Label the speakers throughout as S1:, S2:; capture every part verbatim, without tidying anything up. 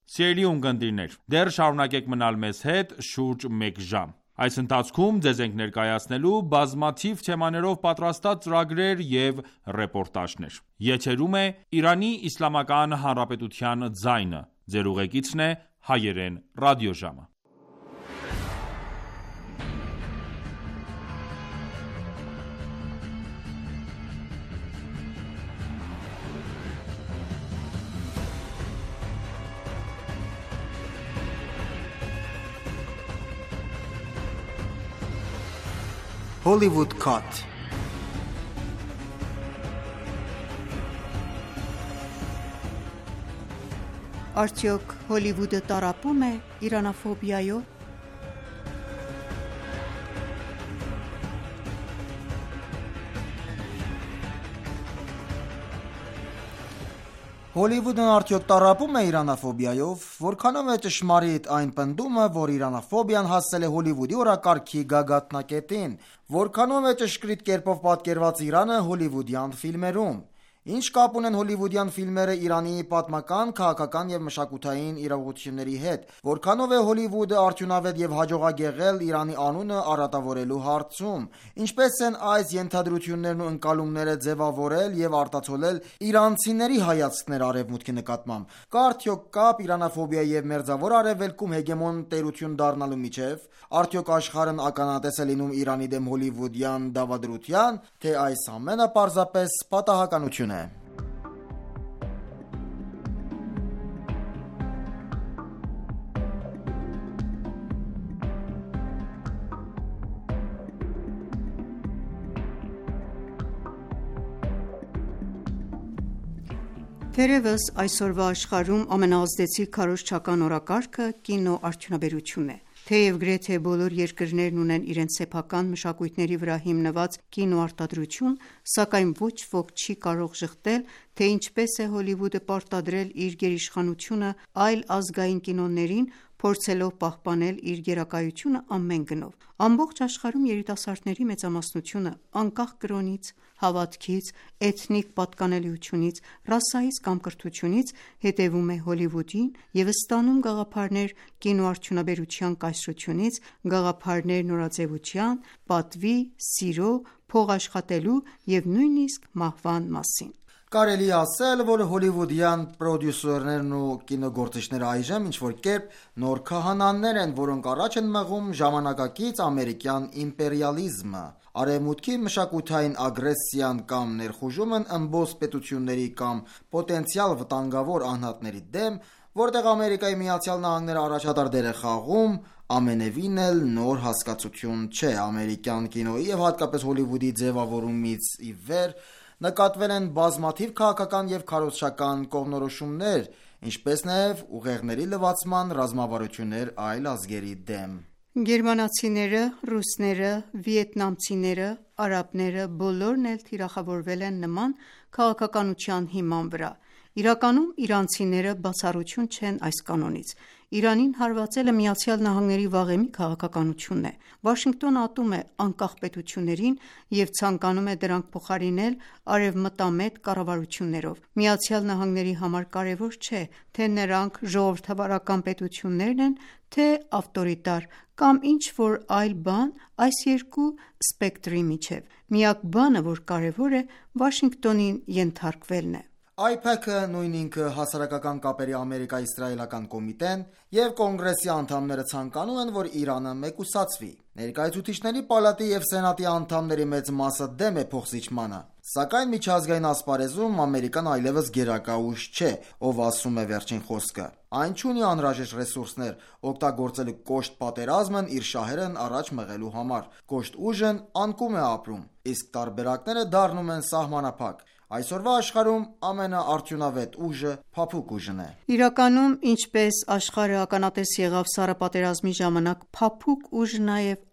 S1: Սիրելի ունկնդիրներ, դեռ շարունակեք մնալ մեզ հետ շուրջ մեկ ժամ։ Այս ընթացքում ձեզ ենք ներկայացնելու բազմաթիվ թեմաներով պատրաստած ծրագրեր և ռեպորտաժներ։ Եթերում է Իրանի Իսլամական Հանրապետության ձայնը։ Ձեր ուղեկիցն է Հայերեն ռադիոժամը։
S2: Hollywood Cut.
S3: Արդյոք Հոլիվուդը տառապում է իրանաֆոբիայով։
S2: Հոլիվուդն արդյոք տառապում է իրանաֆոբիայով, որքանով է ճշմարիտ այն պնդումը, որ իրանաֆոբիան հասել է Հոլիվուդի օրակարգի գագաթնակետին, որքանով է ճշգրիտ կերպով պատկերված Իրանը հոլիվուդյան ֆիլմերում, ինչ կապ ունեն հոլիվուդյան ֆիլմերը Իրանի պատմական, քաղաքական և մշակութային իրողությունների հետ, որքանով է Հոլիվուդը արդյունավետ և հաջողակ եղել Իրանի անունը առատավորելու հարցում, ինչպես են այս ենթադրություններն ու ընկալումները ձևավորել և արտացոլել իրանցիների հայացքները Արևմուտքի նկատմամբ, կա արդյոք կապ իրանաֆոբիայի և Մերձավոր Արևելքում հեգեմոն տերություն դառնալու միջև, արդյոք աշխարհն ականատես է լինում Իրանի դեմ հոլիվուդյան դավադրության, թե այս ամենը պարզապես պատահականություն է։
S3: Թերևս այսօրվա աշխարհում ամենաազդեցիկ քարոզչական օրակարգը կինոարդյունաբերությունն է։ Թեև գրեթե բոլոր երկրներն ունեն իրենց սեփական մշակույթների վրա հիմնված կինոարտադրություն, սակայն ոչ ոք չի կարող ժխտել, թե ինչպես է Հոլիվուդը պարտադրել իր գերիշխանությունը այլ ազգային կինոներին, փորձելով պահպանել իր գերակայությունը ամեն գնով։ Ամբողջ աշխարհում երիտասարդների մեծամասնությունը, անկախ կրոնից, հավատքից, էթնիկ պատկանելիությունից, ռասայից կամ կրթությունից, հետևում է Հոլիվուդին և ստանում գաղափարներ կինոարդյունաբերության կայսրությունից, գաղափարներ նորաձևության, պատվի, սիրո, փող աշխատելու և նույնիսկ մահվան մասին։
S2: Կարելի է ասել, որ հոլիվուդյան պրոդյուսերներն ու կինոգործիչները այժմ ինչ-որ կերպ նոր քահանաներ են, որոնք առաջ են մղում ժամանակակից ամերիկյան իմպերիալիզմը, Արևմուտքի մշակութային ագրեսիան կամ ներխուժումն ըմբոստ պետությունների կամ պոտենցիալ վտանգավոր անհատների դեմ, որտեղ Ամերիկայի Միացյալ Նահանգները առաջատար դեր է խաղում, ամենևին էլ նոր հասկացություն չէ։ Ամերիկյան կինոյի և հատկապես Հոլիվուդի ձևավորումից ի վեր նկատվել են բազմաթիվ քաղաքական և քարոզչական կողմնորոշումներ, ինչպես նաև ուղեղների լվացման ռազմավարություններ այլ ազգերի դեմ։
S3: Գերմանացիները, ռուսները, վիետնամցիները, արաբները բոլորն էլ թիրախավորվել են նման քաղաքականության հիման վրա։ Իրականում իրանցիները բացառություն չեն այս կանոնից։ Իրանին հարվածելը Միացյալ Նահանգների վաղեմի քաղաքականությունն է։ Վաշինգտոնը ատում է անկախ պետություններին և ցանկանում է դրանք փոխարինել արևմտամետ կառավարություններով։ Միացյալ Նահանգների համար կարևոր չէ, թե նրանք ժողովրդավարական պետություններ են, թե ավտորիտար կամ ինչ-որ այլ բան այս երկու սպեկտրի միջև։ Միակ բանը, որ կարևոր է, Վաշինգտոնին ենթարկվելն է։
S2: AIPAC-ը, նույն ինքը Հասարակական կապերի ամերիկա-իսրայելական կոմիտեն և կոնգրեսի անդամները ցանկանում են, որ Իրանը մեկուսացվի։ Ներկայացուցիչների պալատի և սենատի անդամների մեծ մասը դեմ է փոխզիջմանը, սակայն միջազգային ասպարեզում Ամերիկան այլևս գերակա ուժ չէ, ով ասում է վերջին խոսքը։ Այն չունի անհրաժեշտ ռեսուրսներ օգտագործելու կոշտ պատերազմն իր շահերն առաջ մղելու համար։ Կոշտ ուժն անկում է ապրում, իսկ տարբերակները դառնում են սահմանափակ։ Այսօրվա աշխարհում ամենաարդյունավետ ուժը փափուկ ուժն է։
S3: Իրականում, ինչպես աշխարհը ականատես եղավ Սառը պատերազմի ժամանակ, փափուկ ուժը նաև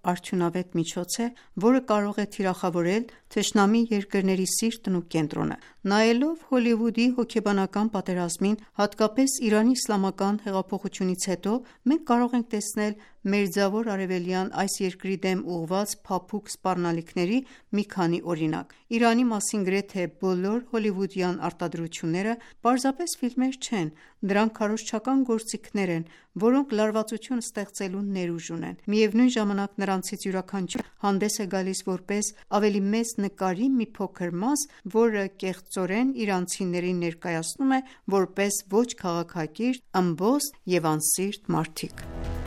S3: արդյունավետ միջոց է, որը կարող է թիրախավորել թշնամի երկրների սիրտն ու կենտրոնը։ Նայելով Հոլիվուդի հոգեբանական պատերազմին, հատկապես Իրանի իսլամական հեղափոխությունից հետո, մենք կարող ենք տեսնել Մերձավոր Արևելյան այս երկրի դեմ ուղղված փափուկ սպառնալիքների մի քանի օրինակ։ Իրանի մասին գրեթե բոլոր հոլիվուդյան արտադրությունները պարզապես ֆիլմեր չեն, դրանք քարոզչական գործիքներ են, որոնք լարվածություն ստեղծելու ներուժ ունեն։ Միևնույն ժամանակ նրանցից յուրաքանչյուրը հանդես է գալիս որպես ավելի մեծ նկարի մի փոքր մաս, որը կեղծորեն իրանցիներին ներկայացնում է որպես ոչ քաղաքակիրթ, ըմբոստ և անսիրտ մարդիկ։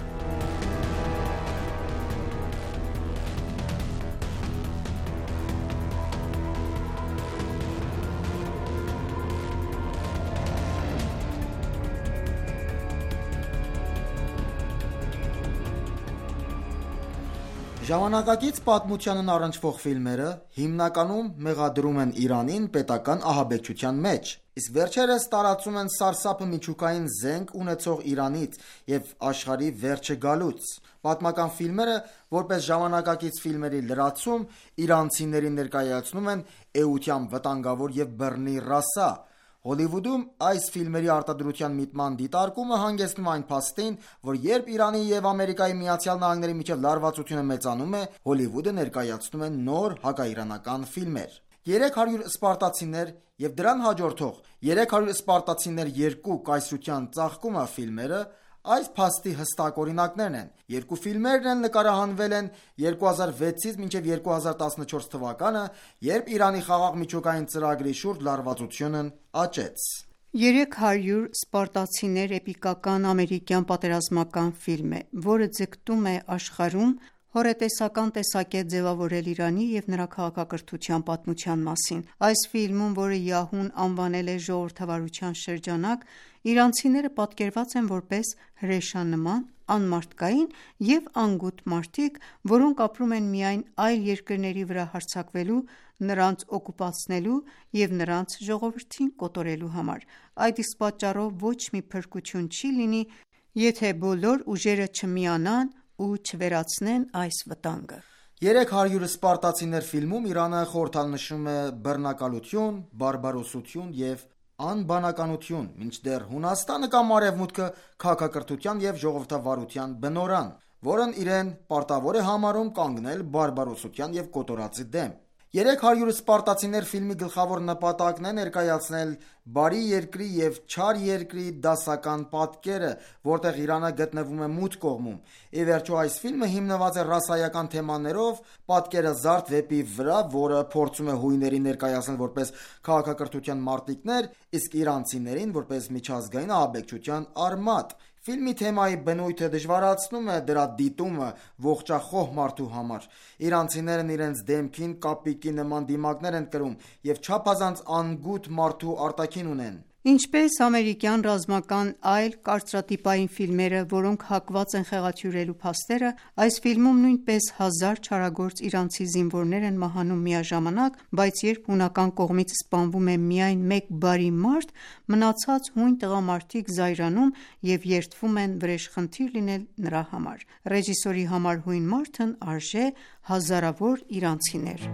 S2: Ժամանակակից պատմությանն առնչվող ֆիլմերը հիմնականում մեղադրում են Իրանին պետական ահաբեկչության մեջ, իսկ վերջերս տարածում են սարսափը միջուկային զենք ունեցող Իրանից և աշխարհի վերջը գալուց։ Պատմական ֆիլմերը, որպես ժամանակակից ֆիլմերի լրացում, իրանցիներին ներկայացնում են էության վտանգավոր և բռնի ռասա։ Հոլիվուդում այս ֆիլմերի արտադրության միտման դիտարկումը հանգեցնում է այն փաստին, որ երբ Իրանի և Ամերիկայի Միացյալ Նահանգների միջև լարվածությունը մեծանում է, Հոլիվուդը ներկայացնում է նոր հակաիրանական ֆիլմեր։ երեք հարյուր Սպարտացիներ և դրան հաջորդող երեք հարյուր Սպարտացիներ երկու կայսրության ծաղկումը ֆիլմերը այս փաստի հստակ օրինակներն են։ Երկու ֆիլմերն էլ նկարահանվել են երկու հազար վեցից մինչև երկու հազար տասնչորս թվականը, երբ Իրանի խաղաղ միջուկային ծրագրի շուրջ լարվածությունն աճեց։
S3: երեք հարյուր Սպարտացիներ էպիկական ամերիկյան պատերազմական ֆիլմ է, որը ձգտում է աշխարհում հոռետեսական տեսակետ ձևավորել Իրանի և նրա քաղաքակրթության պատմության մասին։ Այս ֆիլմում, որը Յահուն անվանել է ժողովրդավարության շրջանակ, իրանցիները պատկերված են որպես հրեշանման, անմարդկային և անգութ մարդիկ, որոնք ապրում են միայն այլ երկրների վրա հարձակվելու, նրանց օկուպացնելու և նրանց ժողովրդին կոտորելու համար։ Այդ իսկ պատճառով ոչ մի փրկություն չի լինի, եթե բոլոր ուժերը չմիանան ու չվերացնեն այս վտանգը։
S2: երեք հարյուր Սպարտացիներ ֆիլմում Իրանը խորհրդանշում է բռնակալություն, բարբարոսություն և անբանականություն, մինչդեռ Հունաստանը կամ Արևմուտքը քաղաքակրթության և ժողովրդավարության բնօրրան, որն իրեն պարտավոր է համարում կանգնել բարբարոսության և կոտորածի դեմ։ երեք հարյուր Սպարտացիներ ֆիլմի գլխավոր նպատակն է ներկայացնել բարի երկրի և չար երկրի դասական պատկերը, որտեղ Իրանը գտնվում է մութ կողմում։ Ի վերջո, այս ֆիլմը հիմնված է ռասայական թեմաներով պատկերը զարդ վեպի վրա, որը փորձում է հույներին ներկայացնել որպես քաղաքակրթության մարտիկներ, իսկ իրանցիներին որպես միջազգային ահաբեկչության արմատ։ Ֆիլմի թեմայի բնույթը դժվարացնում է դրա դիտումը ողջախոհ մարդու համար։ Իրանցիներն իրենց դեմքին կապիկի նման դիմակներ են կրում և չափազանց անգութ մարդու արտաքին ունեն։
S3: Ինչպես ամերիկյան ռազմական այլ կարծրատիպային ֆիլմերը, որոնք հակված են խեղաթյուրելու փաստերը, այս ֆիլմում նույնպես հազար չարագործ իրանցի զինվորներ են մահանում միաժամանակ, բայց երբ հունական կողմից սպանվում է միայն մեկ բարի մարդ, մնացած հույն տղամարդիկ զայրանում և երդվում են վրեժխնդիր լինել նրա համար։ Ռեժիսորի համար հույն մարդն արժե հազարավոր իրանցիներ։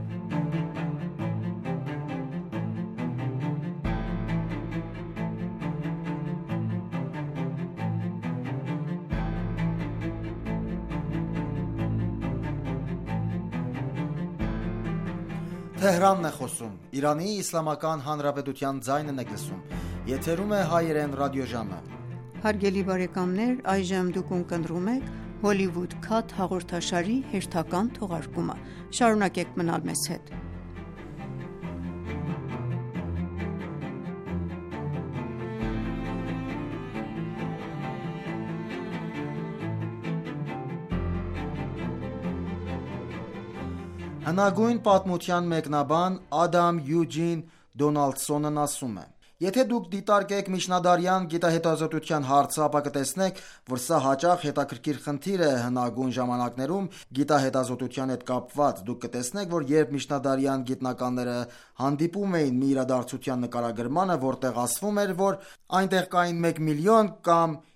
S2: Թեհրանն է խոսում, Իրանի Իսլամական Հանրապետության ձայնն եք լսում, եթերում է հայերեն ռադիոժամը։
S3: Հարգելի բարեկամներ, այժմ դուք ունկնդրում եք Hollywood Cut հաղորդաշարի հերթական թողարկումը։ Շարունակեք մնալ մեզ հետ։
S2: Հնագույն պատմության մեկնաբան Ադամ Յուջին Դոնալդսոնն ասում է. Եթե դուք դիտարկեք միջնադարյան գիտահետազոտության հարցը, ապա կտեսնեք, որ սա հաճախ հետաքրքիր խնդիր է հնագույն ժամանակներում գիտահետազոտության հետ կապված։ Դուք կտեսնեք, որ երբ միջնադարյան գիտնականները հանդիպում էին մի իրադարձության նկարագրմանը, որտեղ ասվում էր, որ այնտեղ կային մեկ միլիոն կամ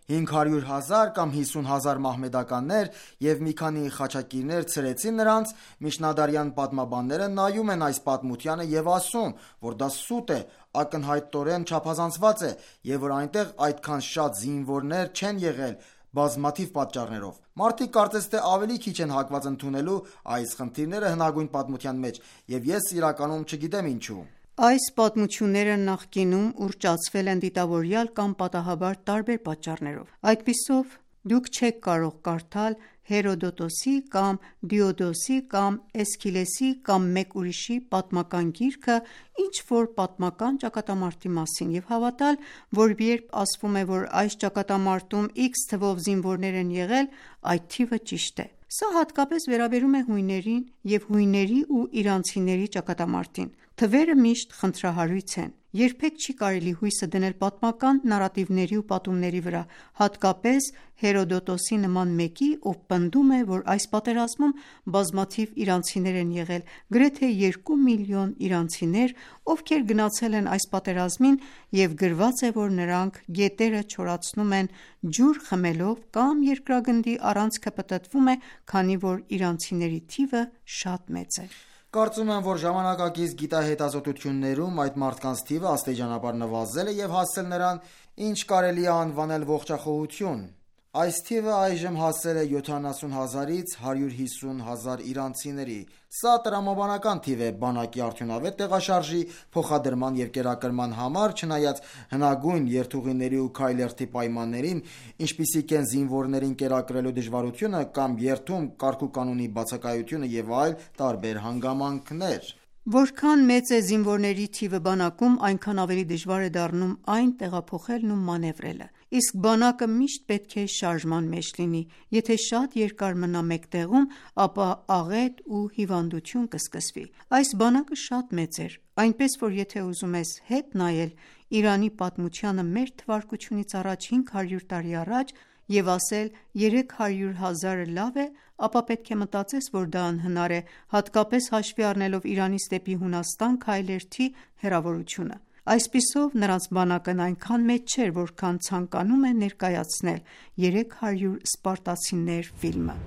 S2: հինգ հարյուր հազար կամ հիսուն հազար մահմեդականներ և մի քանի խաչակիրներ ցրեցին նրանց, միջնադարյան պատմաբանները նայում են այս պատմությանը և ասում, որ դա սուտ է, ակնհայտորեն չափազանցված է և որ այնտեղ այդքան շատ զինվորներ չեն եղել բազմաթիվ պատճառներով։ Մարդիկ կարծես թե ավելի քիչ են հակված ընդունելու այս խնդիրները հնագույն պատմության մեջ, և ես իրականում չգիտեմ ինչու։
S3: Այս պատմությունները նախկինում ուռճացվել են դիտավորյալ կամ պատահաբար տարբեր պատճառներով։ Այդպիսով դուք չեք կարող կարդալ Հերոդոտոսի կամ Դիոդոսի կամ Էսքիլեսի կամ մեկ ուրիշի պատմական գիրքը ինչ-որ պատմական ճակատամարտի մասին և հավատալ, որ երբ ասվում է, որ այս ճակատամարտում X թվով զինվորներ են եղել, այդ թիվը ճիշտ է։ Սա հատկապես վերաբերում է հույներին և հույների ու իրանցիների ճակատամարտին։ Թվերը միշտ խնդրահարույց են։ Երբեք չի կարելի հույսը դնել պատմական նարատիվների ու պատումների վրա, հատկապես Հերոդոտոսի նման մեկի, ով պնդում է, որ այս պատերազմում բազմաթիվ իրանցիներ են եղել, գրեթե երկու միլիոն իրանցիներ, ովքեր գնացել են այս պատերազմին, և գրված է, որ նրանք գետերը չորացնում են ջուր խմելով կամ երկրագնդի առանցքը պտտվում է, քանի որ իրանցիների թիվը շատ մեծ է։
S2: Կարծում եմ, որ ժամանակակից գիտահետազոտություններում այդ մարդկանց թիվը աստիճանաբար նվազել է և հասել նրան, ինչ կարելի է անվանել ողջախոհություն։ Այս թիվը այժմ հասել է յոթանասուն հազարից հարյուր հիսուն հազար իրանցիների։ Սա տրամաբանական թիվ է բանակի արդյունավետ տեղաշարժի, փոխադրման և կերակրման համար, չնայած հնագույն երթուղիների ու քայլերթի պայմաններին, ինչպիսիք են զինվորներին կերակրելու դժվարությունը կամ երթում կարգուկանոնի բացակայությունը և այլ տարբեր հանգամանքներ։
S3: Որքան մեծ է զինվորների թիվը բանակում, այնքան ավելի դժվար է դառնում այն տեղափոխելն ու մանևրելը։ Իսկ բանակը միշտ պետք է շարժման մեջ լինի։ Եթե շատ երկար մնա մեկ տեղում, ապա աղետ ու հիվանդություն կսկսվի։ Այս բանակը շատ մեծ էր, այնպես որ եթե ուզում ես հետ նայել Իրանի պատմությանը մեր թվարկությունից առաջ հինգ հարյուր տարի առաջ և ասել երեք հարյուր հազարը լավ է, ապա պետք է մտածես, որ դա անհնար է, հատկապես հաշվի առնելով Իրանից դեպի Հունաստան քայլերթի հեռավորությունը։ Այսպիսով նրանց բանակն այնքան մեծ չէր, որքան ցանկանում է ներկայացնել երեք հարյուր սպարտացիներ ֆիլմը։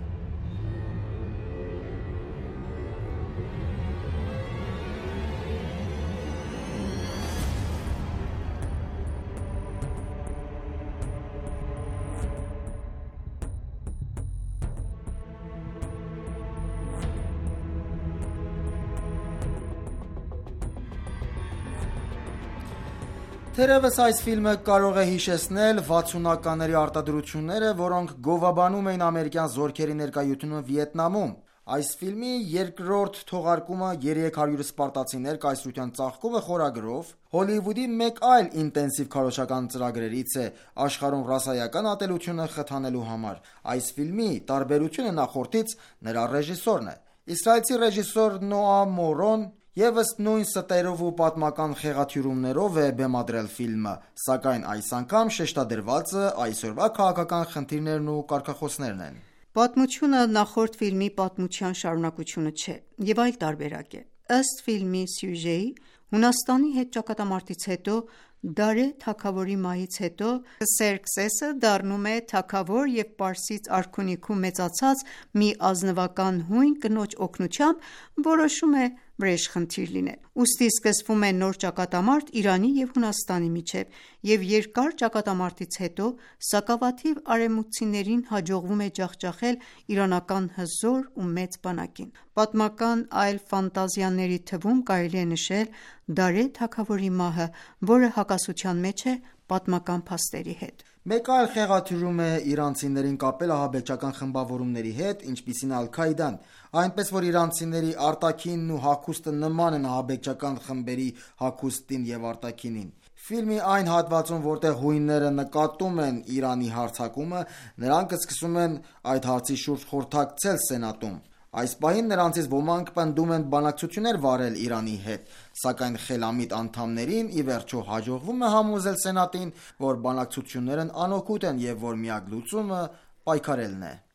S2: Թերևս այս ֆիլմը կարող է հիշեցնել վաթսունականների արտադրությունները, որոնք գովաբանում էին ամերիկյան զորքերի ներկայությունը Վիետնամում։ Այս ֆիլմի երկրորդ թողարկումը երեք հարյուր սպարտացիներ կայսրության ծաղկումը խորագրով Հոլիվուդի մեկ այլ ինտենսիվ քարոզչական ծրագրերից է աշխարհում ռասայական ատելությունը խթանելու համար։ Այս ֆիլմի տարբերությունը նախորդից նրա ռեժիսորն է։ Իսրայելցի ռեժիսոր Նոա Մորոն ևս նույն ստերով ու պատմական խեղաթյուրումներով է բեմադրել ֆիլմը, սակայն այս անգամ շեշտադրվածը այսօրվա քաղաքական խնդիրներն ու կարգախոսներն են։
S3: Պատմությունը նախորդ ֆիլմի պատմության շարունակությունը չէ և այլ տարբերակ է։ Ըստ ֆիլմի սյուժեի, Հունաստանի հետ ճակատամարտից հետո Դարե թագավորի մահից հետո Սերքսեսը դառնում է թագավոր և Պարսից արքունիքում մեծացած մի ազնվական հույն կնոջ օգնությամբ որոշում է վրեժխնդիր լինել։ Ուստի սկսվում է նոր ճակատամարտ Իրանի և Հունաստանի միջև, և երկար ճակատամարտից հետո սակավաթիվ արևմուտքցիներին հաջողվում է ջախջախել իրանական հզոր ու մեծ բանակին։ Պատմական այլ ֆանտազիաների թվում կարելի է նշել Դարե թագավորի մահը, որը հակասության մեջ է պատմական փաստերի հետ։
S2: Մեկ այլ խեղաթյուրում է իրանցիներին կապել ահաբեկչական խմբավորումների հետ, ինչպիսին Ալ-Քայդան, այնպես որ իրանցիների արտաքինն ու հագուստը նման են ահաբեկչական խմբերի հագուստին և արտաքինին։ Ֆիլմի այն հատվածում, որտեղ հույնները նկատում են Իրանի հարձակումը, նրանք սկսում են այդ հարցի շուրջ խորհրդակցել Սենատում։ Այս պահին նրանցից ոմանք պնդում են բանակցություններ վարել Իրանի հետ, սակայն խելամիտ անդամներին ի վերջո հաջողվում է համոզել Սենատին, որ բանակցություններն անօգուտ են և որ միակ լուծումը պայքարելն է։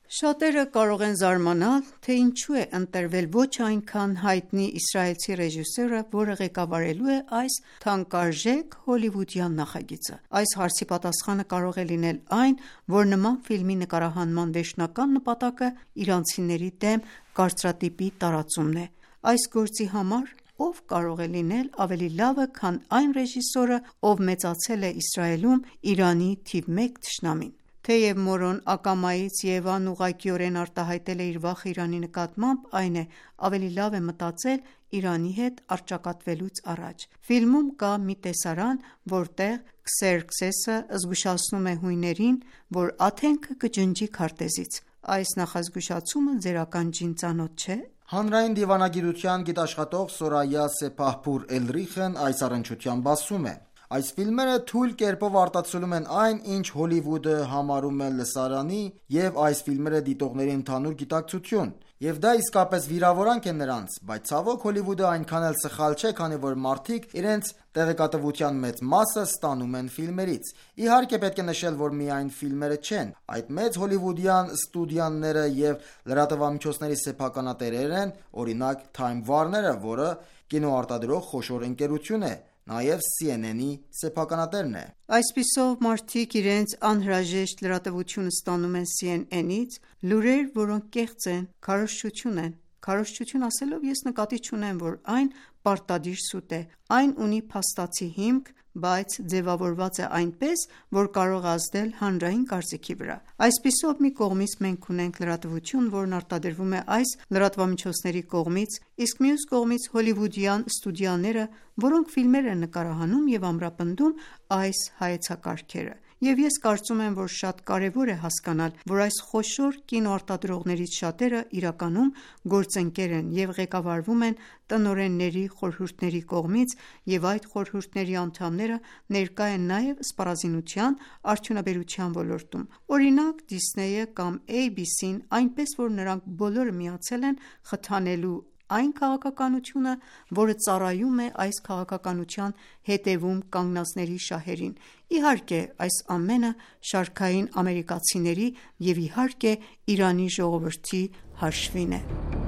S3: Շատերը կարող են զարմանալ, թե ինչու է ընտրվել ոչ այնքան հայտնի իսրայելցի ռեժիսորը, որը ղեկավարելու է այս թանկարժեք հոլիվուդյան նախագիծը։ Այս հարցի պատասխանը կարող է լինել այն, որ նման ֆիլմի նկարահանման վերջնական նպատակը իրանցիների դեմ կարծրատիպի տարածումն է։ Այս գործի համար ով կարող է լինել ավելի լավը, քան այն ռեժիսորը, ով մեծացել է Իսրայելում Իրանի թիվ մեկ թշնամին։ Թեև Մորոն ակամայից և անուղղակիորեն արտահայտել է իր վախը Իրանի նկատմամբ, այն է, ավելի լավ է մտածել Իրանի հետ առճակատվելուց առաջ։ Ֆիլմում կա մի տեսարան, որտեղ Քսերքսեսը զգուշացնում է հույներին, որ Աթենքը կջնջի քարտեզից։ Այս նախազգուշացումը ձերական ջին ծանոթ չէ՞։
S2: Հանրային դիվանագիտության գիտաշխատող Սորայա Սեփահփուր Էլրիխն այս առնչությամբ ասում է. Այս ֆիլմերը թույլ կերպով արտացոլում են այն, ինչ Հոլիվուդը համարում է լսարանի, և այս ֆիլմերը դիտողների ընդհանուր գիտակցություն, և դա իսկապես վիրավորանք է նրանց, բայց ցավոք Հոլիվուդը այնքան էլ սխալ չէ, քանի որ մարդիկ իրենց տեղեկատվության մեծ մասը ստանում են ֆիլմերից։ Իհարկե պետք է նշել, որ միայն ֆիլմերը չեն, այդ մեծ հոլիվուդյան ստուդիաները և լրատվամիջոցների սեփականատերերն են, օրինակ Time Warner-ը, որը կինոարտադրող խոշոր ընկերություն է, նաև C N N-ի սեփականատերն է։
S3: Այսպիսով մարդիկ իրենց անհրաժեշտ լրատվությունը ստանում են C N N-ից, լուրեր, որոնք կեղծ են, քարոզչություն են։ Քարոզչություն ասելով ես նկատի չունեմ, որ այն պարտադիր սուտ է, այն ունի փաստացի հիմք, բայց ձևավորված է այնպես, որ կարող է ազդել հանրային կարծիքի վրա։ Այսպիսով մի կողմից մենք ունենք լրատվություն, որն արտադրվում է այս լրատվամիջոցների կողմից, իսկ մյուս կողմից հոլիվուդյան ստուդիաները, որոնք ֆիլմեր են նկարահանում և ամրապնդում այս հայեցակարգերը։ Եվ ես կարծում եմ, որ շատ կարևոր է հասկանալ, որ այս խոշոր կինոարտադրողներից շատերը իրականում գործընկեր են և ղեկավարվում են տնօրենների խորհուրդների կողմից, և այդ խորհուրդների անդամները ներկա են նաև սպառազինության արդյունաբերության ոլորտում։ Օրինակ Դիսնեյը կամ A B C-ն, այնպես որ նրանք բոլորը միացել են խթանելու այն քաղաքականությունը, որը ծառայում է այս քաղաքականության հետևում կանգնածների շահերին։ Իհարկե, այս ամենը շարքային ամերիկացիների և իհարկե Իրանի ժողովրդի հաշվին է։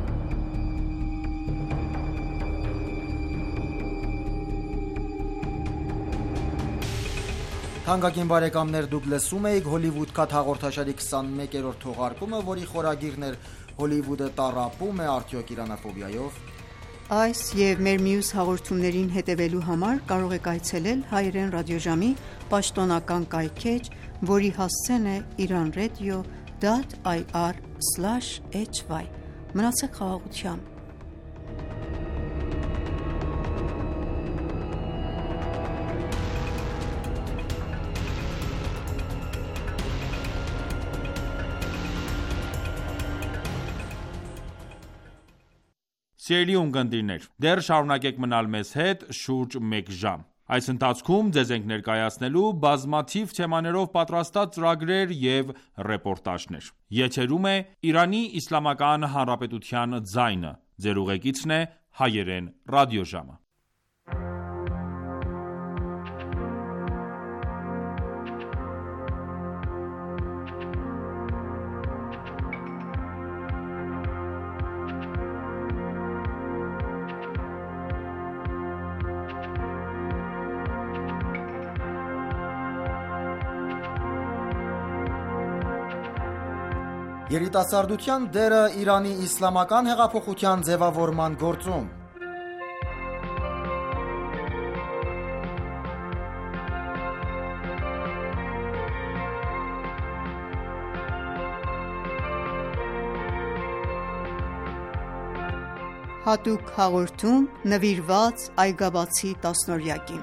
S2: Թանկագին բարեկամներ, դուք լսում էիք Hollywood Cut հաղորդաշարի քսանմեկերորդ թողարկումը, որի խորագիրն էր Հոլիվուդը տառապում է արդյոք իրանաֆոբիայով։
S3: Այս և մեր մյուս հաղորդումներին հետևելու համար կարող եք այցելել հայերեն ռադիոժամի պաշտոնական կայքէջ, որի հասցեն է iranradio dot i r slash h y։ Մնացեք խաղաղությամբ։
S1: Սիրելի ունկնդիրներ, դեռ շարունակեք մնալ մեզ հետ շուրջ մեկ ժամ։ Այս ընթացքում ձեզ ենք ներկայացնելու բազմաթիվ թեմաներով պատրաստած ծրագրեր և ռեպորտաժներ։ Եթերում է Իրանի Իսլամական Հանրապետության ձայնը։ Ձեր ուղեկիցն է հայերեն ռադիոժամը։
S2: Երիտասարդության դերը Իրանի իսլամական հեղափոխության ձևավորման գործում։
S3: Հատուկ հաղորդում նվիրված Այգաբացի տասնօրյակին։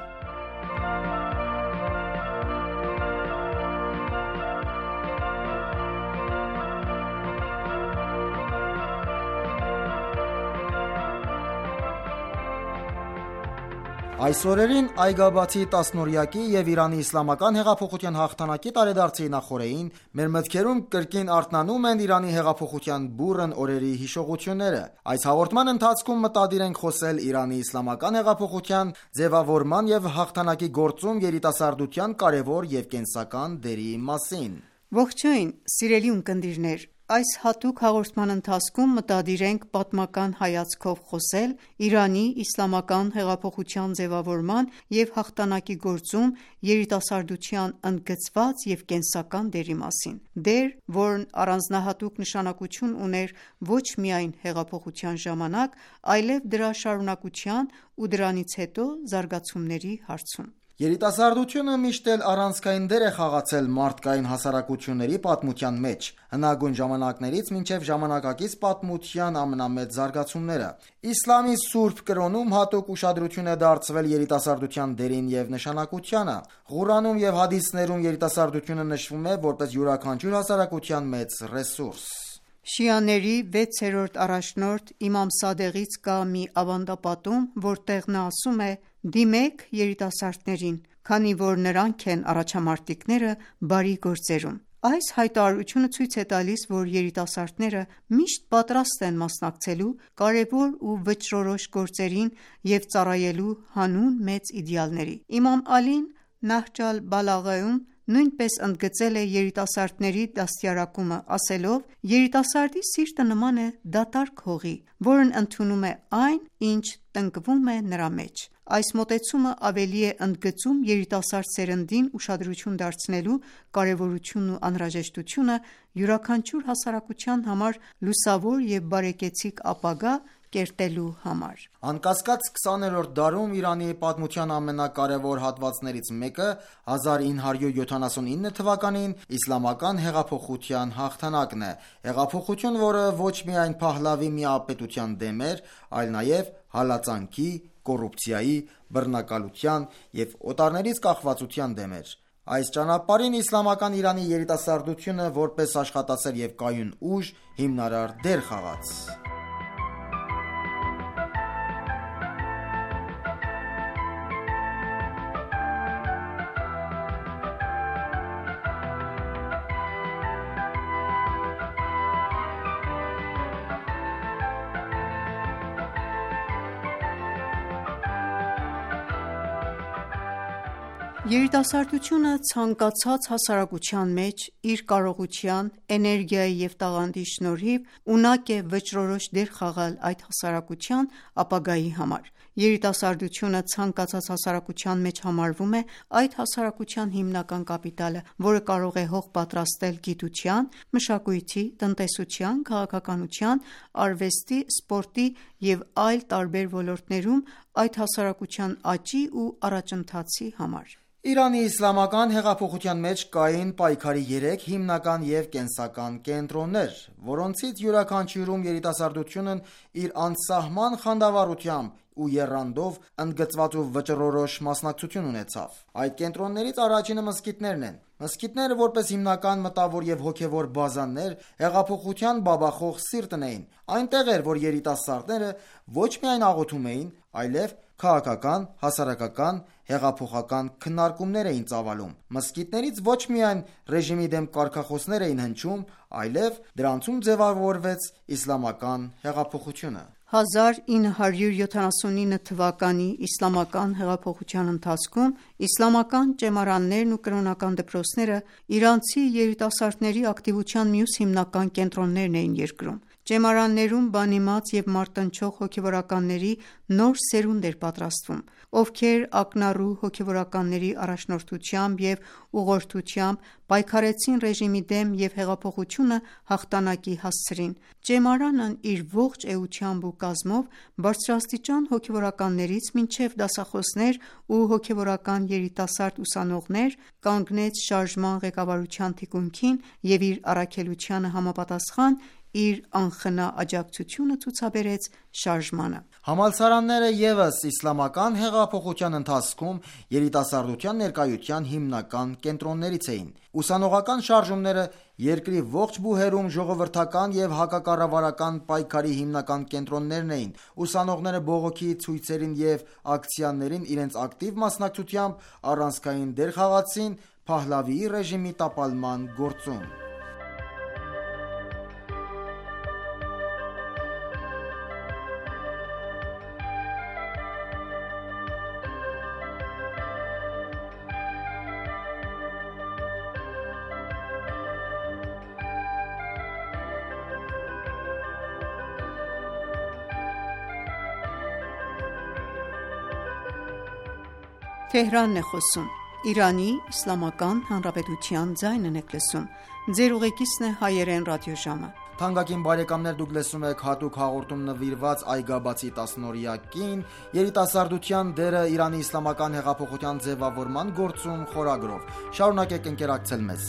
S2: Այս օրերին Այգաբացի տասնօրյակի և Իրանի իսլամական հեղափոխության հաղթանակի տարեդարձի նախօրեին մեր մտքերում կրկին արթնանում են Իրանի հեղափոխության բուռն օրերի հիշողությունները։ Այս հաղորդման ընթացքում մտադիր ենք խոսել Իրանի իսլամական հեղափոխության ձևավորման և հաղթանակի գործում երիտասարդության կարևոր և կենսական դերի մասին։
S3: Ողջույն, սիրելի ունկնդիրներ։ Այս հատուկ հաղորդման ընթացքում մտադիր ենք պատմական հայացքով խոսել Իրանի իսլամական հեղափոխության ձևավորման և հաղթանակի գործում երիտասարդության ընդգծված և կենսական դերի մասին: Դեր, որն առանձնահատուկ նշանակություն ուներ ոչ միայն հեղափոխության ժամանակ, այլև դրա շարունակության ու դրանից հետո զարգացումների հարցում:
S2: Երիտասարդությունը միշտ էլ առանցքային դեր է խաղացել մարդկային հասարակությունների պատմության մեջ, հնագույն ժամանակներից մինչև ժամանակակից պատմության ամենամեծ զարգացումները: Իսլամի սուրբ կրոնում հատուկ ուշադրություն է դարձվել երիտասարդության դերին և նշանակությանը: Ղուրանում և հադիսներում երիտասարդությունը նշվում է որպես յուրաքանչյուր հասարակության մեծ ռեսուրս:
S3: Շիաների վեցերորդ առաջնորդ իմամ Սադեղից կա մի ավանդապատում, որտեղ նա ասում է. «Դիմեք երիտասարդներին, քանի որ նրանք են առաջամարտիկները բարի գործերում»: Այս հայտարարությունը ցույց է տալիս, որ երիտասարդները միշտ պատրաստ են մասնակցելու կարևոր ու վճռորոշ գործերին և ծառայելու հանուն մեծ իդեալների: Իմամ Ալին Նահջ ալ-Բալաղայում նույնպես ընդգծել է երիտասարդների դաստիարակումը, ասելով. «Երիտասարդի սիրտը նման է դատարկ հողի, որն ընդունում է այն, ինչ տնկվում է նրա մեջ»: Այս մոտեցումը ավելի է ընդգծում երիտասարդ սերնդին ուշադրություն դարձնելու կարևորությունն ու անհրաժեշտությունը յուրաքանչյուր հասարակության համար լուսավոր և բարեկեցիկ ապագա կերտելու համար:
S2: Անկասկած, քսաներորդ դարում Իրանի պատմության ամենակարևոր հատվածներից մեկը հազար ինը հարյուր յոթանասունինը թվականին իսլամական հեղափոխության հաղթանակն է: Հեղափոխություն, որը ոչ միայն Փահլավի միապետության դեմ էր, այլ նաև հալածանքի, կոռուպցիայի, բռնակալության և օտարներից կախվածության դեմ էր: Այս ճանապարհին իսլամական Իրանի երիտասարդությունը, որպես աշխատասեր և կայուն ուժ, հիմնարար դեր խաղաց:
S3: Երիտասարդությունը ցանկացած հասարակության մեջ իր կարողության, էներգիայի և տաղանդի շնորհիվ ունակ է վճռորոշ դեր խաղալ այդ հասարակության ապագայի համար: Երիտասարդությունը ցանկացած հասարակության մեջ համարվում է այդ հասարակության հիմնական կապիտալը, որը կարող է հող պատրաստել գիտության, մշակույթի, տնտեսության, քաղաքականության, արվեստի, սպորտի և այլ տարբեր ոլորտներում այդ հասարակության աճի ու առաջընթացի համար:
S2: Իրանի իսլամական հեղափոխության մեջ կային պայքարի երեք հիմնական և կենսական կենտրոններ, որոնցից յուրաքանչյուրում երիտասարդությունն իր անսահման խանդավառությամբ ու եռանդով ընդգծված ու վճռորոշ մասնակցություն ունեցավ: Այդ կենտրոններից առաջինը մզկիթներն են: Մզկիթները, որպես հիմնական մտավոր և հոգևոր բազաներ, հեղափոխության բաբախող սիրտն էին: Այնտեղ էր, որ երիտասարդները ոչ միայն աղոթում էին, այլև քաղաքական, հասարակական, հեղափոխական քննարկումներ էին ծավալում: Մզկիթներից ոչ միայն ռեժիմի դեմ կարգախոսներ էին հնչում, այլև դրանցում ձևավորվեց իսլամական հեղափոխությունը:
S3: հազար ինը հարյուր յոթանասունինը թվականի իսլամական հեղափոխության ընթացքում իսլամական ճեմարաններն ու կրոնական դպրոցները իրանցի երիտասարդների ակտիվության մյուս հիմնական կենտրոններն էին երկրում: Ճեմարաններում բանիմաց և մարտնչող հոգևորականների նոր սերունդ էր պատրաստվում, ովքեր ակնառու հոգևորականների առաջնորդությամբ և ուղղորդությամբ պայքարեցին ռեժիմի դեմ և հեղափոխությունը հաղթանակի հասցրին: Ճեմարանն իր ողջ էությամբ ու կազմով բարձրաստիճան հոգևորականներից մինչև դասախոսներ ու հոգևորական երիտասարդ ուսանողներ, կանգնեց շարժման ղեկավարության թիկունքին և իր առաքելությանը համապատասխան իր անխնա աջակցությունը ցուցաբերեց շարժմանը:
S2: Համալսարանները ևս իսլամական հեղափոխության ընթացքում երիտասարդության ներկայության հիմնական կենտրոններից էին: Ուսանողական շարժումները երկրի ողջ բուհերում ժողովրդական և հակակառավարական պայքարի հիմնական կենտրոններն էին: Ուսանողները բողոքի ցույցերին և ակցիաներին իրենց ակտիվ մասնակցությամբ առանցքային դեր խաղացին Փահլավիի ռեժիմի տապալման գործում: Թանկագին բարեկամներ, դուք լսում եք հատուկ հաղորդում նվիրված Այգաբացի տասնօրյակին, երիտասարդության դերը Իրանի իսլամական հեղափոխության ձևավորման գործում խորագրով։ Շարունակեք ընկերակցել մեզ։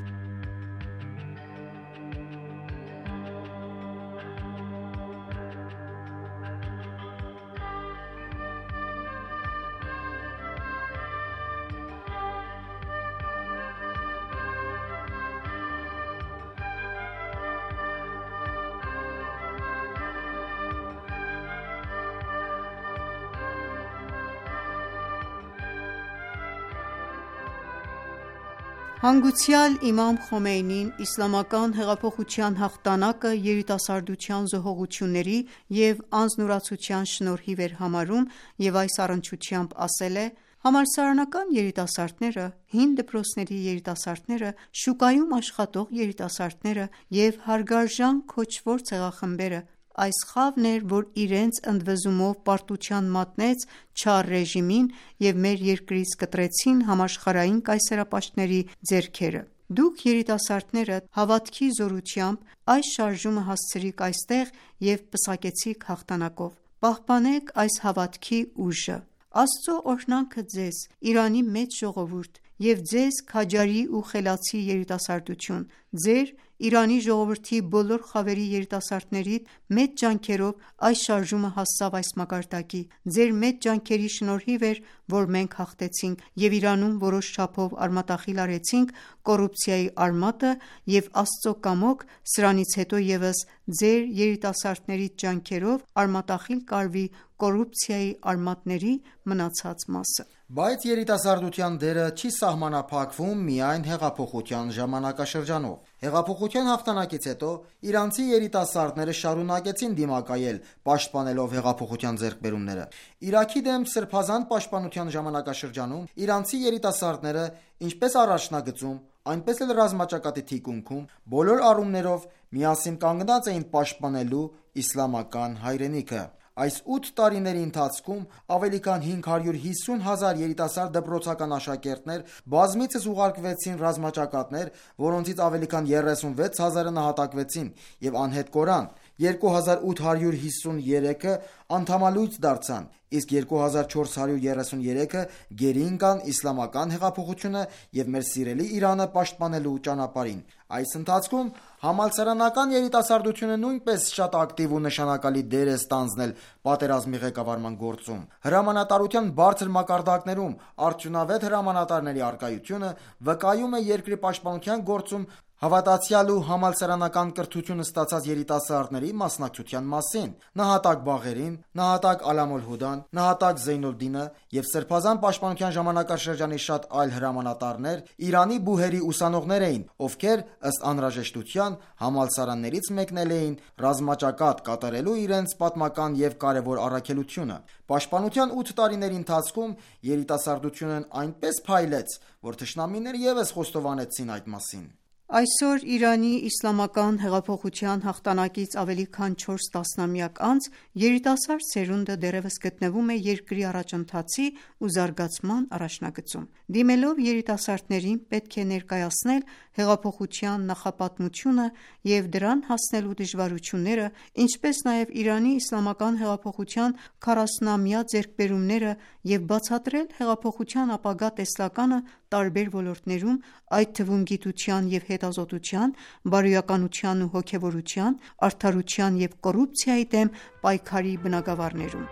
S3: Հանգուցյալ Իմամ Խոմեյնին իսլամական հեղափոխության հաղթանակը երիտասարդության զոհողությունների և անձնուրացության շնորհիվ էր համարում և այս առնչությամբ ասել է. «Համալսարանական երիտասարդները, հին դպրոցների երիտասարդները, շուկայում աշխատող երիտասարդները և հարգարժան քոչվոր ցեղախմբերը այս խավն էր, որ իրենց ընդվզումով պարտության մատնեց չար ռեժիմին և մեր երկրից կտրեցին համաշխարհային կայսերապաշտների ձեռքերը: Դուք երիտասարդները հավատքի զորությամբ այս շարժումը հասցրիք այստեղ և պսակեցիք հաղթանակով: Պահպանեք այս հավատքի ուժը: Աստծո օրհնանքը ձեզ, Իրանի մեծ ժողովուրդ և ձեզ քաջարի ու խելացի երիտասարդություն: Ձեր՝ Իրանի ժողովրդի բոլոր խավերի երիտասարդներիդ մեծ ջանքերով այս շարժումը հասավ այս մակարդակի: Ձեր մեծ ջանքերի շնորհիվ էր, որ մենք հաղթեցինք և Իրանում որոշ չափով արմատախիլ արեցինք կոռուպցիայի արմատը և Աստծո կամոք սրանից հետո ևս ձեր երիտասարդների ջանքերով արմատախիլ կարվի կոռուպցիայի արմատների մնացած մասը»:
S2: Բայց երիտասարդության դերը չի սահմանափակվում միայն հեղափոխության ժամանակաշրջանով: Հեղափոխության հաղթանակից հետո իրանցի երիտասարդները շարունակեցին դիմակայել՝ պաշտպանելով հեղափոխության ձեռքբերումները: Իրաքի դեմ սրբազան պաշտպանության ժամանակաշրջանում իրանցի երիտասարդները ինչպես առաջնագծում, այնպես էլ ռազմաճակատի թիկունքում բոլոր առումներով միասին կանգնած էին պաշտպանելու իսլամական հայրենիքը: Այս ութ տարիների ընթացքում ավելի քան հինգ հարյուր հիսուն հազար երիտասարդ դպրոցական աշակերտներ բազմիցս ուղարկվեցին ռազմաճակատներ, որոնցից ավելի քան երեսունվեց հազարը նահատակվեցին և անհետ կորան: Երկու հազար ութ հարյուր հիսուն երեքը անդամալույծ դարձան, իսկ երկու հազար չորս հարյուր երեսուն երեքը գերի ընկան իսլամական հեղափոխությունը և մեր սիրելի Իրանը պաշտպանելու ճանապարհին: Այս ընթացքում համալսարանական երիտասարդությունը նույնպես շատ ակտիվ ու նշանակալի դեր է ստանձնել պատերազմի ղեկավարման գործում: Հրամանատարության բարձր մակարդակներում արդյունավետ հրամանատարների առկայությունը վկայում է երկրի պաշտպանության գործում հավատացյալ ու համալսարանական կրթություն ստացած երիտասարդների մասնակցության մասին: Նահատակ Բաղերին, նահատակ Ալամոլհուդան, նահատակ Զեյնոլդինը և սրբազան պաշտպանության ժամանակաշրջանի շատ այլ հրամանատարներ Իրանի բուհերի ուսանողներ էին, ովքեր ըստ անհրաժեշտության համալսարաններից մեկնել էին ռազմաճակատ կատարելու իրենց պատմական և կարևոր առաքելությունը: Պաշտպանության ութ տարիների ընթացքում երիտասարդությունն այնպես փայլեց, որ թշնամիները ևս խոստովանեցին այդ մասին:
S3: Այսօր Իրանի իսլամական հեղափոխության հաղթանակից ավելի քան չորս տասնամյակ անց երիտասարդ սերունդը դեռևս գտնվում է երկրի առաջընթացի ու զարգացման առաջնագծում: Դիմելով երիտասարդներին պետք է ներկայացնել հեղափոխության նախապատմությունը և դրան հասնելու դժվարությունները, ինչպես նաև Իրանի իսլամական հեղափոխության քառասունամյա ձեռքբերումները և բացատրել հեղափոխության ապագա տեսլականը տարբեր ոլորտներում, այդ թվում գիտության և հետազոտության, բարոյականության ու հոգևորության, արդարության և կոռուպցիայի դեմ պայքարի բնագավառներում: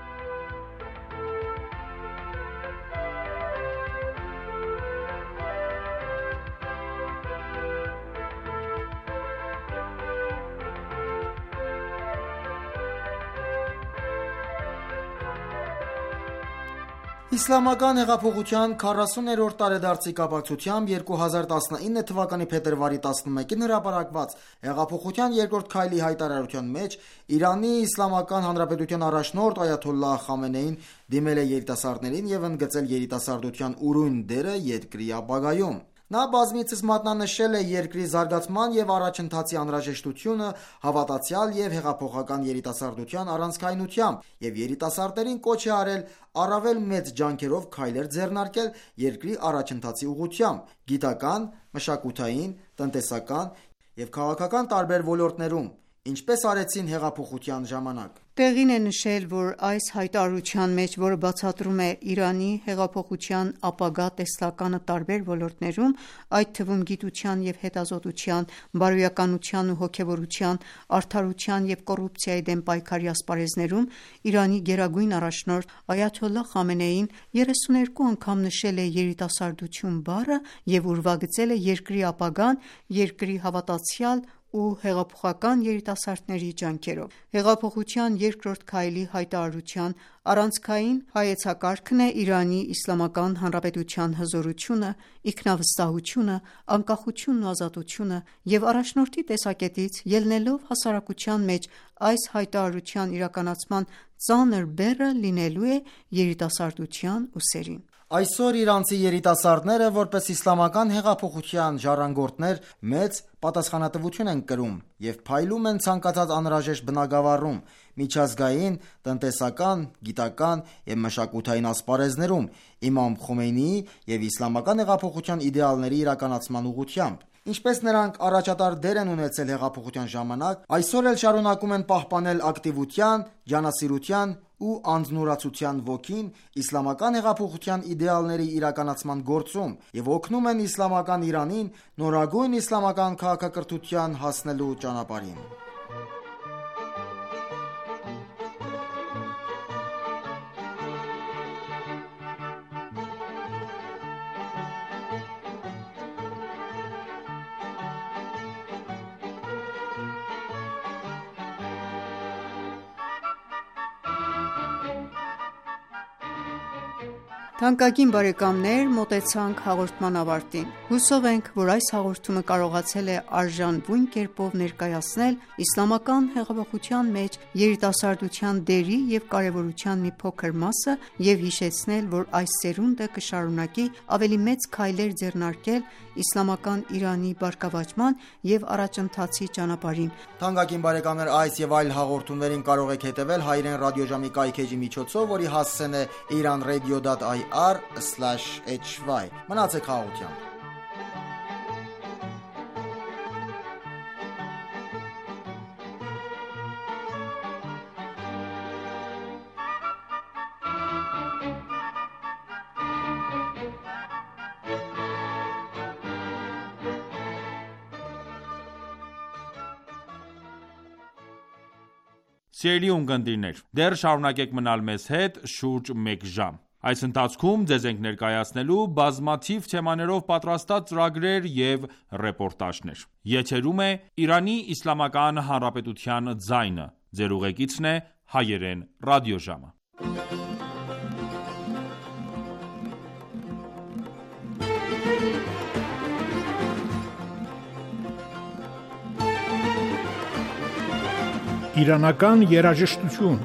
S2: Իսլամական հեղափոխության քառասուներորդ տարեդարձի կապակցությամբ երկու հազար տասնինը թվականի փետրվարի տասնմեկին հրապարակված Հեղափոխության երկրորդ քայլի հայտարարության մեջ Իրանի Իսլամական Հանրապետության առաջնորդ Այաթոլլահ Խամենեին դիմել է երիտասարդներին և ընդգծել երիտասարդության ուրույն դերը երկրի ապագայում: Նա բազմիցս մատնանշել է երկրի զարգացման և առաջընթացի անհրաժեշտությունը հավատացյալ և հեղափոխական երիտասարդության առանցքայնությամբ և երիտասարդներին կոչ է արել առավել մեծ ջանքերով քայլեր ձեռնարկել երկրի առաջընթացի ուղղությամբ՝ գիտական, մշակութային, տնտեսական և քաղաքական տարբեր ոլորտներում, ինչպես արեցին հեղափոխության ժամանակ։
S3: Տեղին է նշել, որ այս հայտարարության մեջ, որը բացատրում է Իրանի հեղափոխության ապագա տեսլականը տարբեր ոլորտներում, այդ թվում գիտության և հետազոտության, բարոյականության ու հոգևորության, արդարության և կոռուպցիայի դեմ պայքարի ասպարեզներում, Իրանի գերագույն առաջնորդ Այաթոլլահ Խամենեին երեսուներկու անգամ նշել է երիտասարդություն բառը և ուրվագծել է երկրի ապագան երկրի հավատացյալ ու հեղափոխական երիտասարդների ջանքերով։ Հեղափոխության երկրորդ քայլի հայտարարության առանցքային հայեցակարգն է Իրանի Իսլամական Հանրապետության հզորությունը, ինքնավստահությունը, անկախությունն ու ազատությունը և առաջնորդի տեսակետից ելնելով հասարակության մեջ այս հայտարարության իրականացման ծանր բեռը լինելու է երիտասարդության ուսերին։
S2: Այսօր իրանցի երիտասարդները, որպես իսլամական հեղափոխության ժառանգորդներ, մեծ պատասխանատվություն են կրում և փայլում են ցանկացած անհրաժեշտ բնագավառում, միջազգային, տնտեսական, գիտական և մշակութային ասպարեզներում իմամ Խոմեյնիի և իսլամական հեղափոխության իդեալների իրականացման ուղղությամբ։ Ինչպես նրանք առաջատար դեր են ունեցել հեղափոխության ժամանակ, այսօր էլ շարունակում են պահպանել ակտիվության, ջանասիրության ու անձնուրացության ոգին իսլամական հեղափոխության իդեալների իրականացման գործում և օգնում են իսլամական Իրանին նորագույն իսլամական քաղաքակրթության հասնելու ճանապարհին։
S3: Թանկագին բարեկամներ, մոտեցանք հաղորդման ավարտին։ Հուսով ենք, որ այս հաղորդումը կարողացել է արժանվույն կերպով ներկայացնել իսլամական հեղափոխության մեջ երիտասարդության դերի և կարևորության մի փոքր մասը և հիշեցնել, որ այս սերունդը կշարունակի ավելի մեծ քայլեր ձեռնարկել իսլամական Իրանի բարգավաճման և առաջընթացի ճանապարհին։
S2: Թանկագին բարեկամներ, այս և այլ հաղորդումներին կարող եք հետևել հայրեն ռադիոժամի կայքէջի միջոցով, որի հասցեն է iran radio dot i r slash h y։ Մնացեք խաղաղությամբ։
S1: Սիրելի ունկնդիրներ, դեռ շարունակեք մնալ մեզ հետ շուրջ մեկ ժամ։ Այս ընթացքում ձեզ ենք ներկայացնելու բազմաթիվ թեմաներով պատրաստած ծրագրեր և ռեպորտաժներ։ Եթերում է Իրանի Իսլամական Հանրապետության ձայնը։ Ձեր ուղեկիցն է հայերեն ռադիոժամը։
S4: Իրանական երաժշտություն։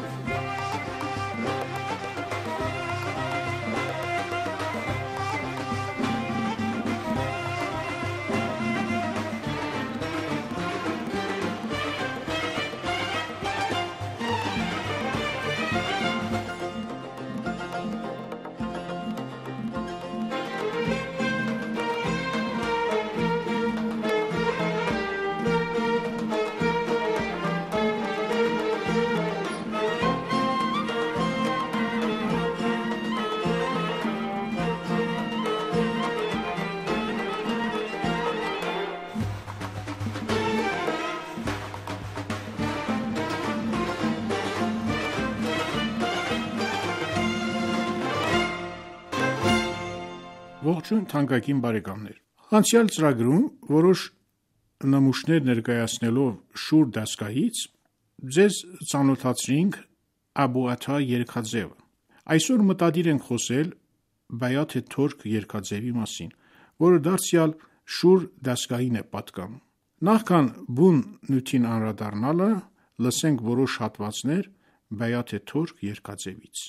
S4: Ողջույն թանկագին բարեկամներ։ Անցյալ ծրագրում որոշ նմուշներ ներկայացնելով Շուր դասգահից ձեզ ծանոթացրինք Աբու Աթա երգաձևը։ Այսօր մտադիր ենք խոսել Բայաթ Թորք երգաձևի մասին, որը դարձյալ Շուր դասգահին է պատկանում։ Նախքան բուն նյութին անդրադառնալը, լսենք որոշ հատվածներ Բայաթ Թորք երգաձևից։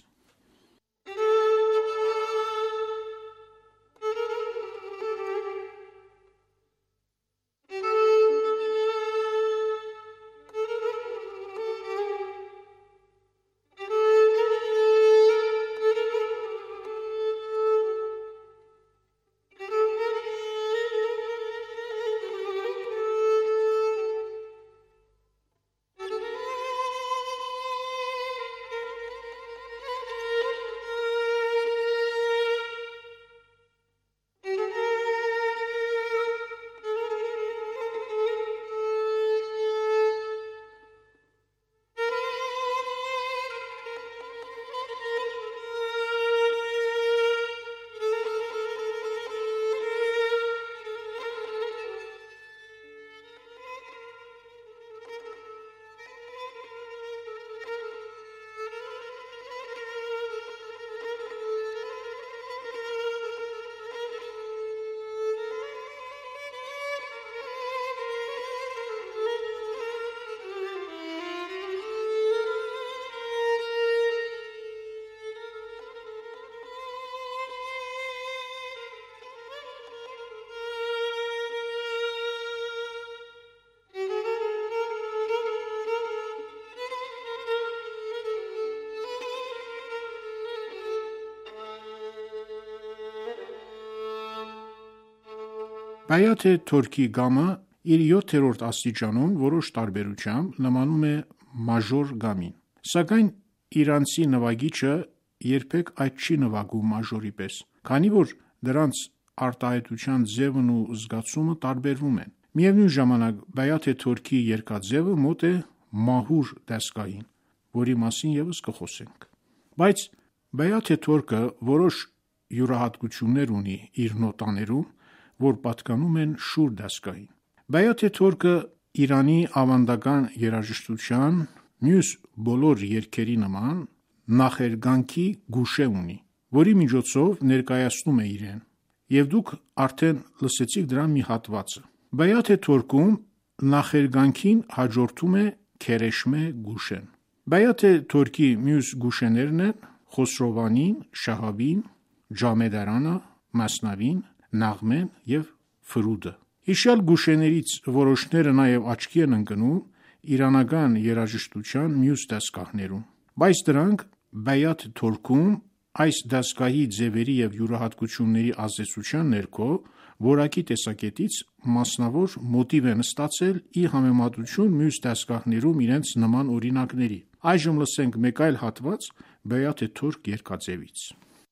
S4: Բայաթ Թորքի գամը իր յոթերորդ աստիճանում որոշ տարբերությամբ նմանում է մաժոր գամին, սակայն իրանցի նվագիչը երբեք այդ չի նվագում մաժորի պես, քանի որ դրանց արտահայտության ձևն ու զգացումը տարբերվում են։ Միևնույն ժամանակ Բայաթ Թորքի երգաձևը մոտ է մահուր դասկային, որի մասին ևս կխոսենք։ Բայց Բայաթ Թորքը որոշ յուրահատկություններ ունի իր նոտաներում, որ պատկանում են շուր դասկային։ Բայաթ Թորքը Իրանի ավանդական երաժշտության մյուս բոլոր երգերի նման նախերգանքի գուշե ունի, որի միջոցով ներկայացնում է իրեն, և դուք արդեն լսեցիք դրա մի հատվածը։ Բայաթ Թորքում նախերգանքին հաջորդում է քերեշմե գուշեն։ Բայաթ Թորքի մյուս գուշեներն են Խոսրովանին, Շահաբին, Ջամեդարանը, Մասնավին, Նաղմեն և Ֆրուդը։ Հիշյալ գուշեներից որոշները նաև աչքի են ընկնում իրանական երաժշտության մյուս դասգահներում, բայց դրանք Բայաթ Թորքում այս դասգահի ձևերի և յուրահատկությունների ազդեցության ներքո որակի տեսակետից մասնավոր մոտիվ են ստացել ի համեմատություն մյուս դասգահներում իրենց նման օրինակների։ Այժմ լսենք մեկ այլ հատված Բայաթ Թորք երգաձևից։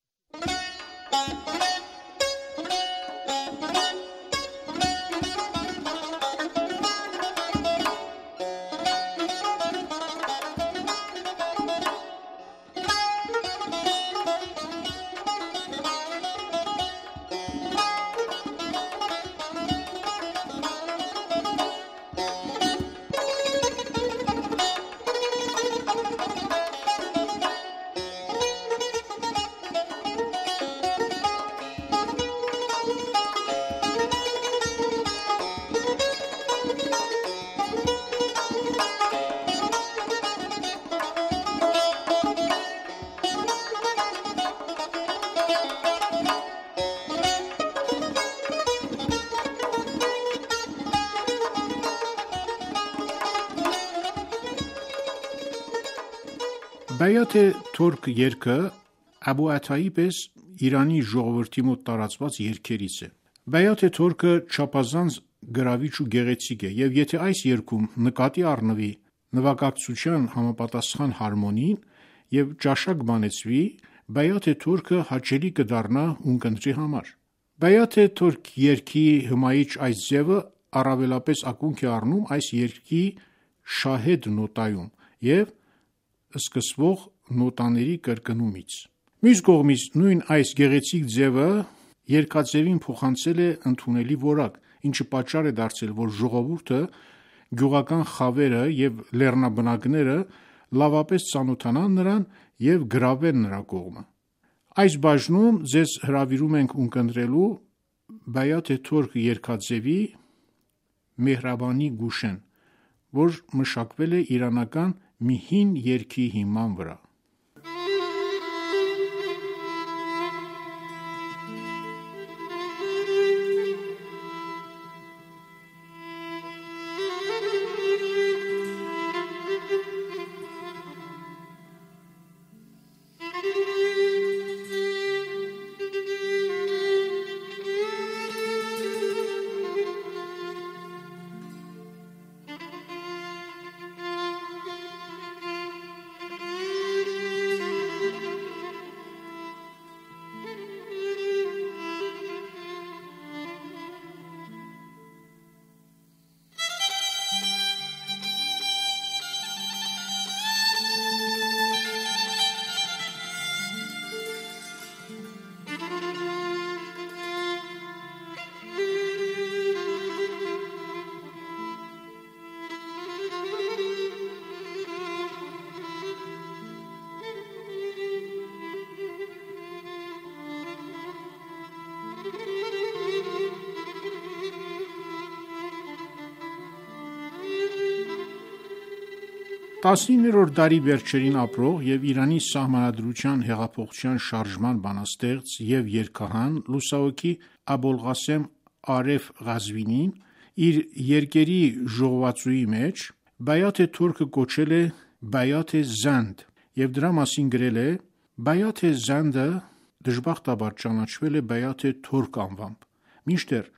S4: Բայաթ Թորք երգը Աբու Աթայի պես Իրանի ժողովրդի մոտ տարածված երգերից է։ Բայաթ Թորքը չափազանց գրավիչ ու գեղեցիկ է, և եթե այս երգում նկատի առնվի նվագակցության համապատասխան հարմոնին և ճաշակ բանեցվի, Բայաթ Թորքը հաճելի կդառնա ունկնդրի համար։ Բայաթ Թորք երգի հմայիչ այս ձևը առավելապես ակունք է առնում այս երգի շահեդ նոտայում և սկսվող նոտաների կրկնումից։ Մյուս կողմից նույն այս գեղեցիկ ձևը երգաձևին փոխանցել է ընդունելի որակ, ինչը պատճառ է դարձել, որ ժողովուրդը, գյուղական խավերը և լեռնաբնակները լավապես ծանոթանան նրան և գրավեն նրա կողմը։ Այս բաժնում ձեզ հրավիրում ենք ունկնդրելու Բայաթ Թորք երգաձևի Մեհրաբանի գուշեն, որ մշակվել է իրանական մի հին երգի հիման վրա։ տասնիններորդ դարի վերջերին ապրող և Իրանի սահմանադրության հեղափոխության շարժման բանաստեղծ և երգահան լուսահոգի Աբոլղասեմ Արեֆ Ղազվինին իր երկերի ժողովածուի մեջ Բայաթ Թորքը կոչել է Բայաթ Զանդ և դրա մասին գրել է. Բայաթ Զանդը դժբախտաբար ճանաչվել է Բայաթ Թորք անվամբ, մինչդեռ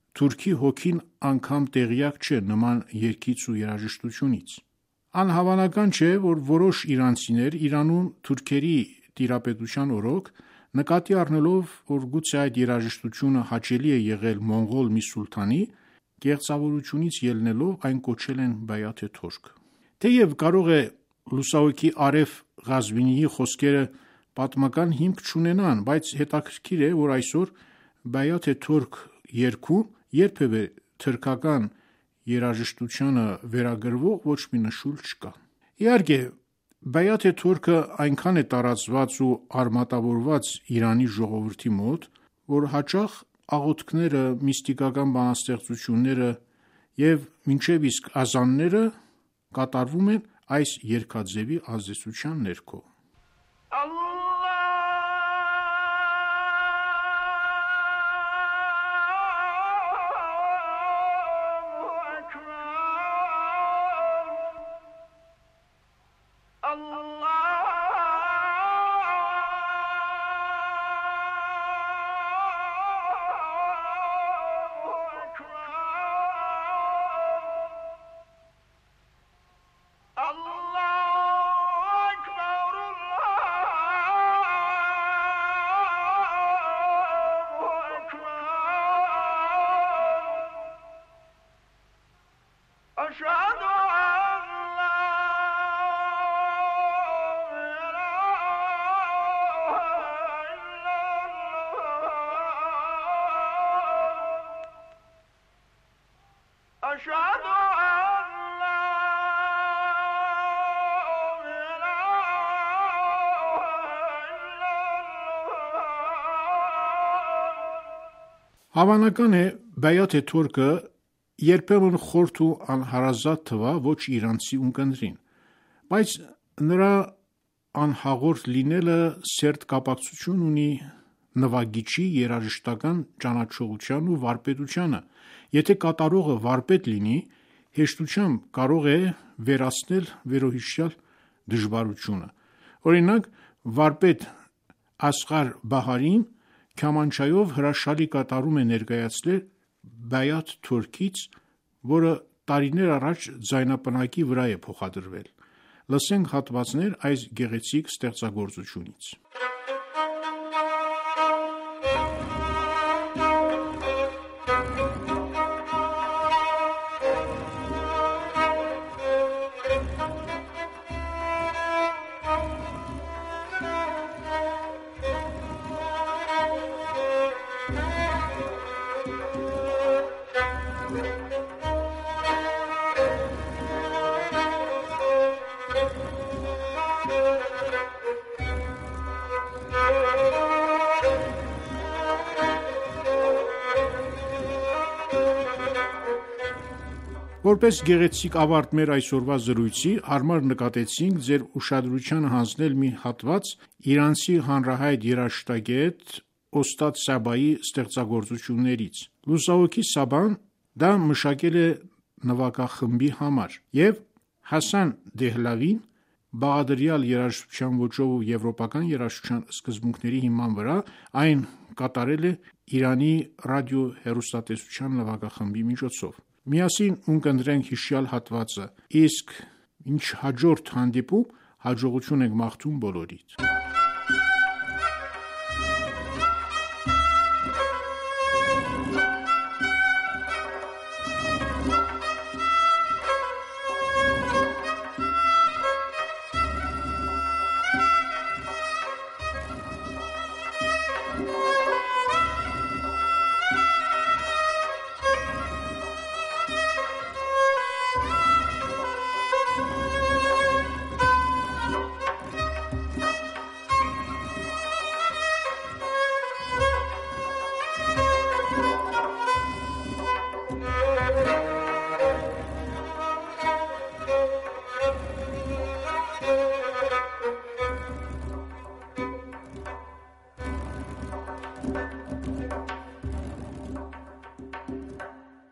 S4: Թուրքի հոգին անգամ տեղյակ չէ նման երգից ու երաժշտությունից։ Անհավանական չէ, որ որոշ իրանցիներ Իրանում թուրքերի տիրապետության օրոք, նկատի առնելով, որ գուցե այդ երաժշտությունը հաճելի է եղել մոնղոլ մի սուլթանի, կեղծավորությունից ելնելով այն կոչել են Բայաթ Թորք։ Թեև կարող է լուսահոգի Արեֆ Ղազվինիի խոսքերը պատմական հիմք չունենան, բայց հետաքրքիր է, որ այսօր Բայաթ Թորք երգում երբևէ թրքական երաժշտությանը վերագրվող ոչ մի նշույլ չկա։ Իհարկե, Բայաթ Թորքը այնքան է տարածված ու արմատավորված Իրանի ժողովրդի մոտ, որ հաճախ աղոթքները, միստիկական բանաստեղծությունները և մինչև իսկ ազանները կատարվում են այս երգաձևի ազդեցության ներքո։ Հավանական է, Բայաթ Թորքը երբեմն խորթ ու անհարազատ թվա ոչ իրանցի ունկնդրին, բայց նրա անհաղորդ լինելը սերտ կապակցություն ունի նվագիչի երաժշտական ճանաչողության ու վարպետությանը։ Եթե կատարողը վարպետ լինի, հեշտությամբ կարող է վերացնել վերոհիշյալ դժվարությունը։ Օրինակ, վարպետ Ասղար Բահարին քամանչայով հրաշալի կատարում է ներկայացնել Բայաթ Թորքից, որը տարիներ առաջ ձայնապնակի վրա է փոխադրվել։ Լսենք հատվածներ այս գեղեցիկ ստեղծագործությունից։ Որպես գեղեցիկ ավարտ մեր այսօրվա զրույցի, հարմար նկատեցինք ձեր ուշադրությանը հանձնել մի հատված իրանցի հանրահայտ երաժշտագետ Օստադ Սաբայի ստեղծագործություններից։ Լուսահոգի Սաբան դա մշակել է նվագախմբի համար, և Հասան Դեհլավին բաղադրյալ երաժշտության ոճով ու եվրոպական երաժշտության սկզբունքների հիման վրա այն կատարել է Իրանի ռադիո-հեռուստատեսության նվագախմբի միջոցով։ Միասին ունկնդրենք հիշյալ հատվածը, իսկ ինչ հաջորդ հանդիպում հաջողություն ենք մաղթում բոլորիդ։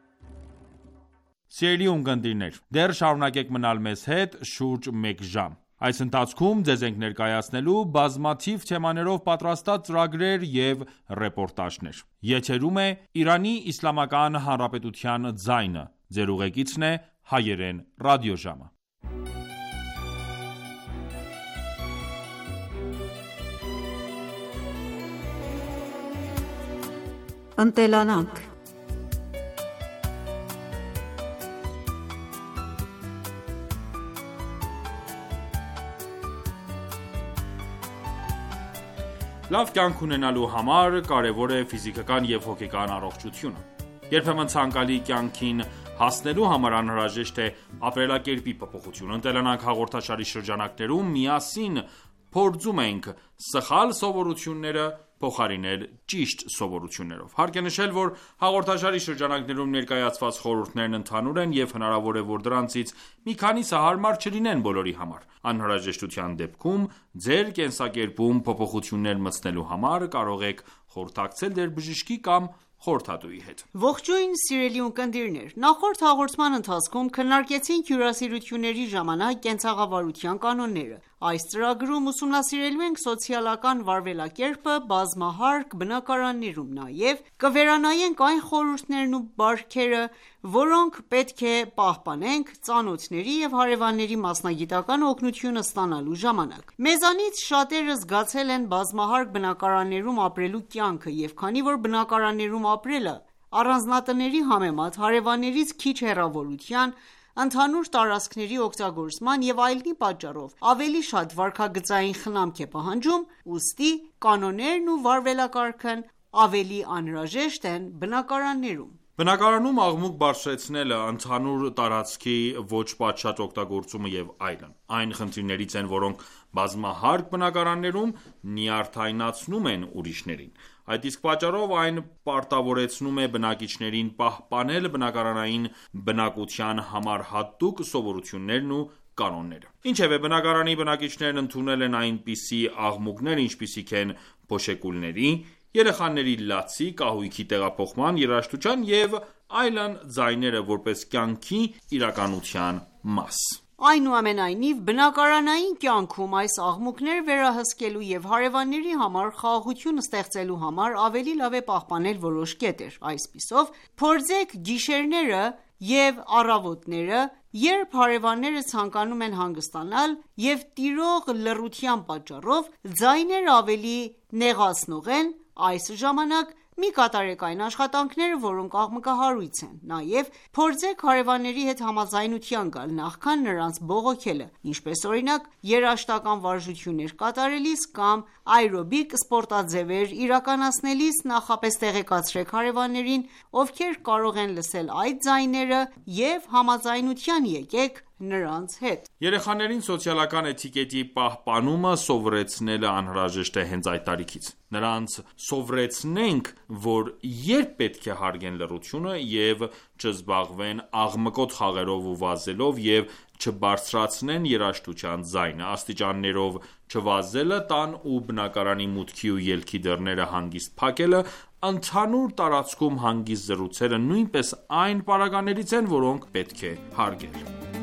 S1: Սիրելի ունկնդիրներ, դեռ շարունակեք մնալ մեզ հետ շուրջ մեկ ժամ։ Այս ընթացքում ձեզ ենք ներկայացնելու բազմաթիվ թեմաներով պատրաստած ծրագրեր և ռեպորտաժներ։ Եթերում է Իրանի Իսլամական Հանրապետության ձայնը։ Ձեր ուղեկիցն է Հայերեն ռադիոժամը։
S3: Ընտելանանք։
S1: Լավ կյանք ունենալու համար կարևոր է ֆիզիկական և հոգեկան առողջությունը։ Երբեմն ցանկալի կյանքին հասնելու համար անհրաժեշտ է ապրելակերպի փոփոխություն։ «Ընտելանանք» հաղորդաշարի շրջանակներում միասին փորձում ենք սխալ սովորությունները փոխարինել ճիշտ սովորություններով։ Հարկ է նշել, որ հաղորդաշարի շրջանակներում ներկայացված խորհուրդներն ընդհանուր են և հնարավոր է, որ դրանցից մի քանիսը հարմար չլինեն բոլորի համար։ Անհրաժեշտության դեպքում ձեր կենսակերպում փոփոխություններ մտցնելու համար կարող եք խորհրդակցել ձեր բժշկի կամ խորհրդատուի հետ։
S3: Ողջույն սիրելի ունկնդիրներ, նախորդ հաղորդման ընթացքում քննարկեցինք հյուրասիրությունների ժամանակ կենցաղավարության կանոնները։ Այս ծրագրում ուսումնասիրելու ենք սոցիալական վարվելակերպը բազմահարկ բնակարաններում, նաև կվերանայենք այն խորհուրդներն ու բարքերը, որոնք պետք է պահպանենք ծանոթների և հարևանների մասնագիտական օգնությունը ստանալու ժամանակ։ Մեզանից շատերը զգացել են բազմահարկ բնակարաններում ապրելու կյանքը, և քանի որ բնակարաններում ապրելը առանձնատների համեմատ հարևաններից քիչ հեռավորության, ընդհանուր տարածքների օգտագործման և այլնի պատճառով ավելի շատ վարքագծային խնամք է պահանջում, ուստի կանոններն ու վարվելակարգն ավելի անհրաժեշտ են բնակարաններում։
S1: Բնակարանում աղմուկ բարձրացնելը, ընդհանուր տարածքի ոչ պատշաճ օգտագործումը և այլն, այն խնդիրներից են, որոնք բազմահարկ բնակարաններում նյարդայնացնում են ուրիշներին։ Այդ իսկ պատճառով այն պարտավորեցնում է բնակիչներին պահպանել բնակարանային բնակության համար հատուկ սովորություններն ու կանոնները։ Ինչևէ, բնակարանի բնակիչներն ընդունել են այնպիսի աղմուկներ, ինչպիսիք են փոշեկուլների, երեխաների լացի, կահույքի տեղափոխման, երաժշտության և այլն ձայները որպես կյանքի իրականության մաս։
S3: Այնուամենայնիվ, բնակարանային կյանքում այս աղմուկները վերահսկելու և հարևանների համար խաղաղություն ստեղծելու համար ավելի լավ է պահպանել որոշ կետեր։ Այսպիսով, փորձեք գիշերները և առավոտները, երբ հարևանները ցանկանում են հանգստանալ և տիրող լռության պատճառով ձայները ավելի նեղացնող են, այս ժամանակ մի կատարեք այն աշխատանքները, որոնք աղմկահարույց են։ Նաև փորձեք հարևանների հետ համաձայնության գալ, նախքան նրանց բողոքելը, ինչպես օրինակ երաժշտական վարժություններ կատարելիս կամ աերոբիկ սպորտաձևեր իրականացնելիս նախապես տեղեկացրեք հարևաններին, ովքեր կարող են լսել այդ ձայները, և համաձայնության եկեք նրանց հետ։
S1: Երեխաներին սոցիալական էթիկետի պահպանումը սովորեցնելը անհրաժեշտ է հենց այդ տարիքից։ Նրանց սովորեցնենք, որ երբ պետք է հարգեն լռությունը և չզբաղվեն աղմկոտ խաղերով ու վազելով և չբարձրացնեն երաժշտության ձայնը, աստիճաններով չվազելը, տան ու բնակարանի մուտքի ու ելքի դռները հանգիստ փակելը, ընդհանուր տարածքում հանգիստ զրուցելը նույնպես այն պարագաներից են, որոնք պետք է հարգել։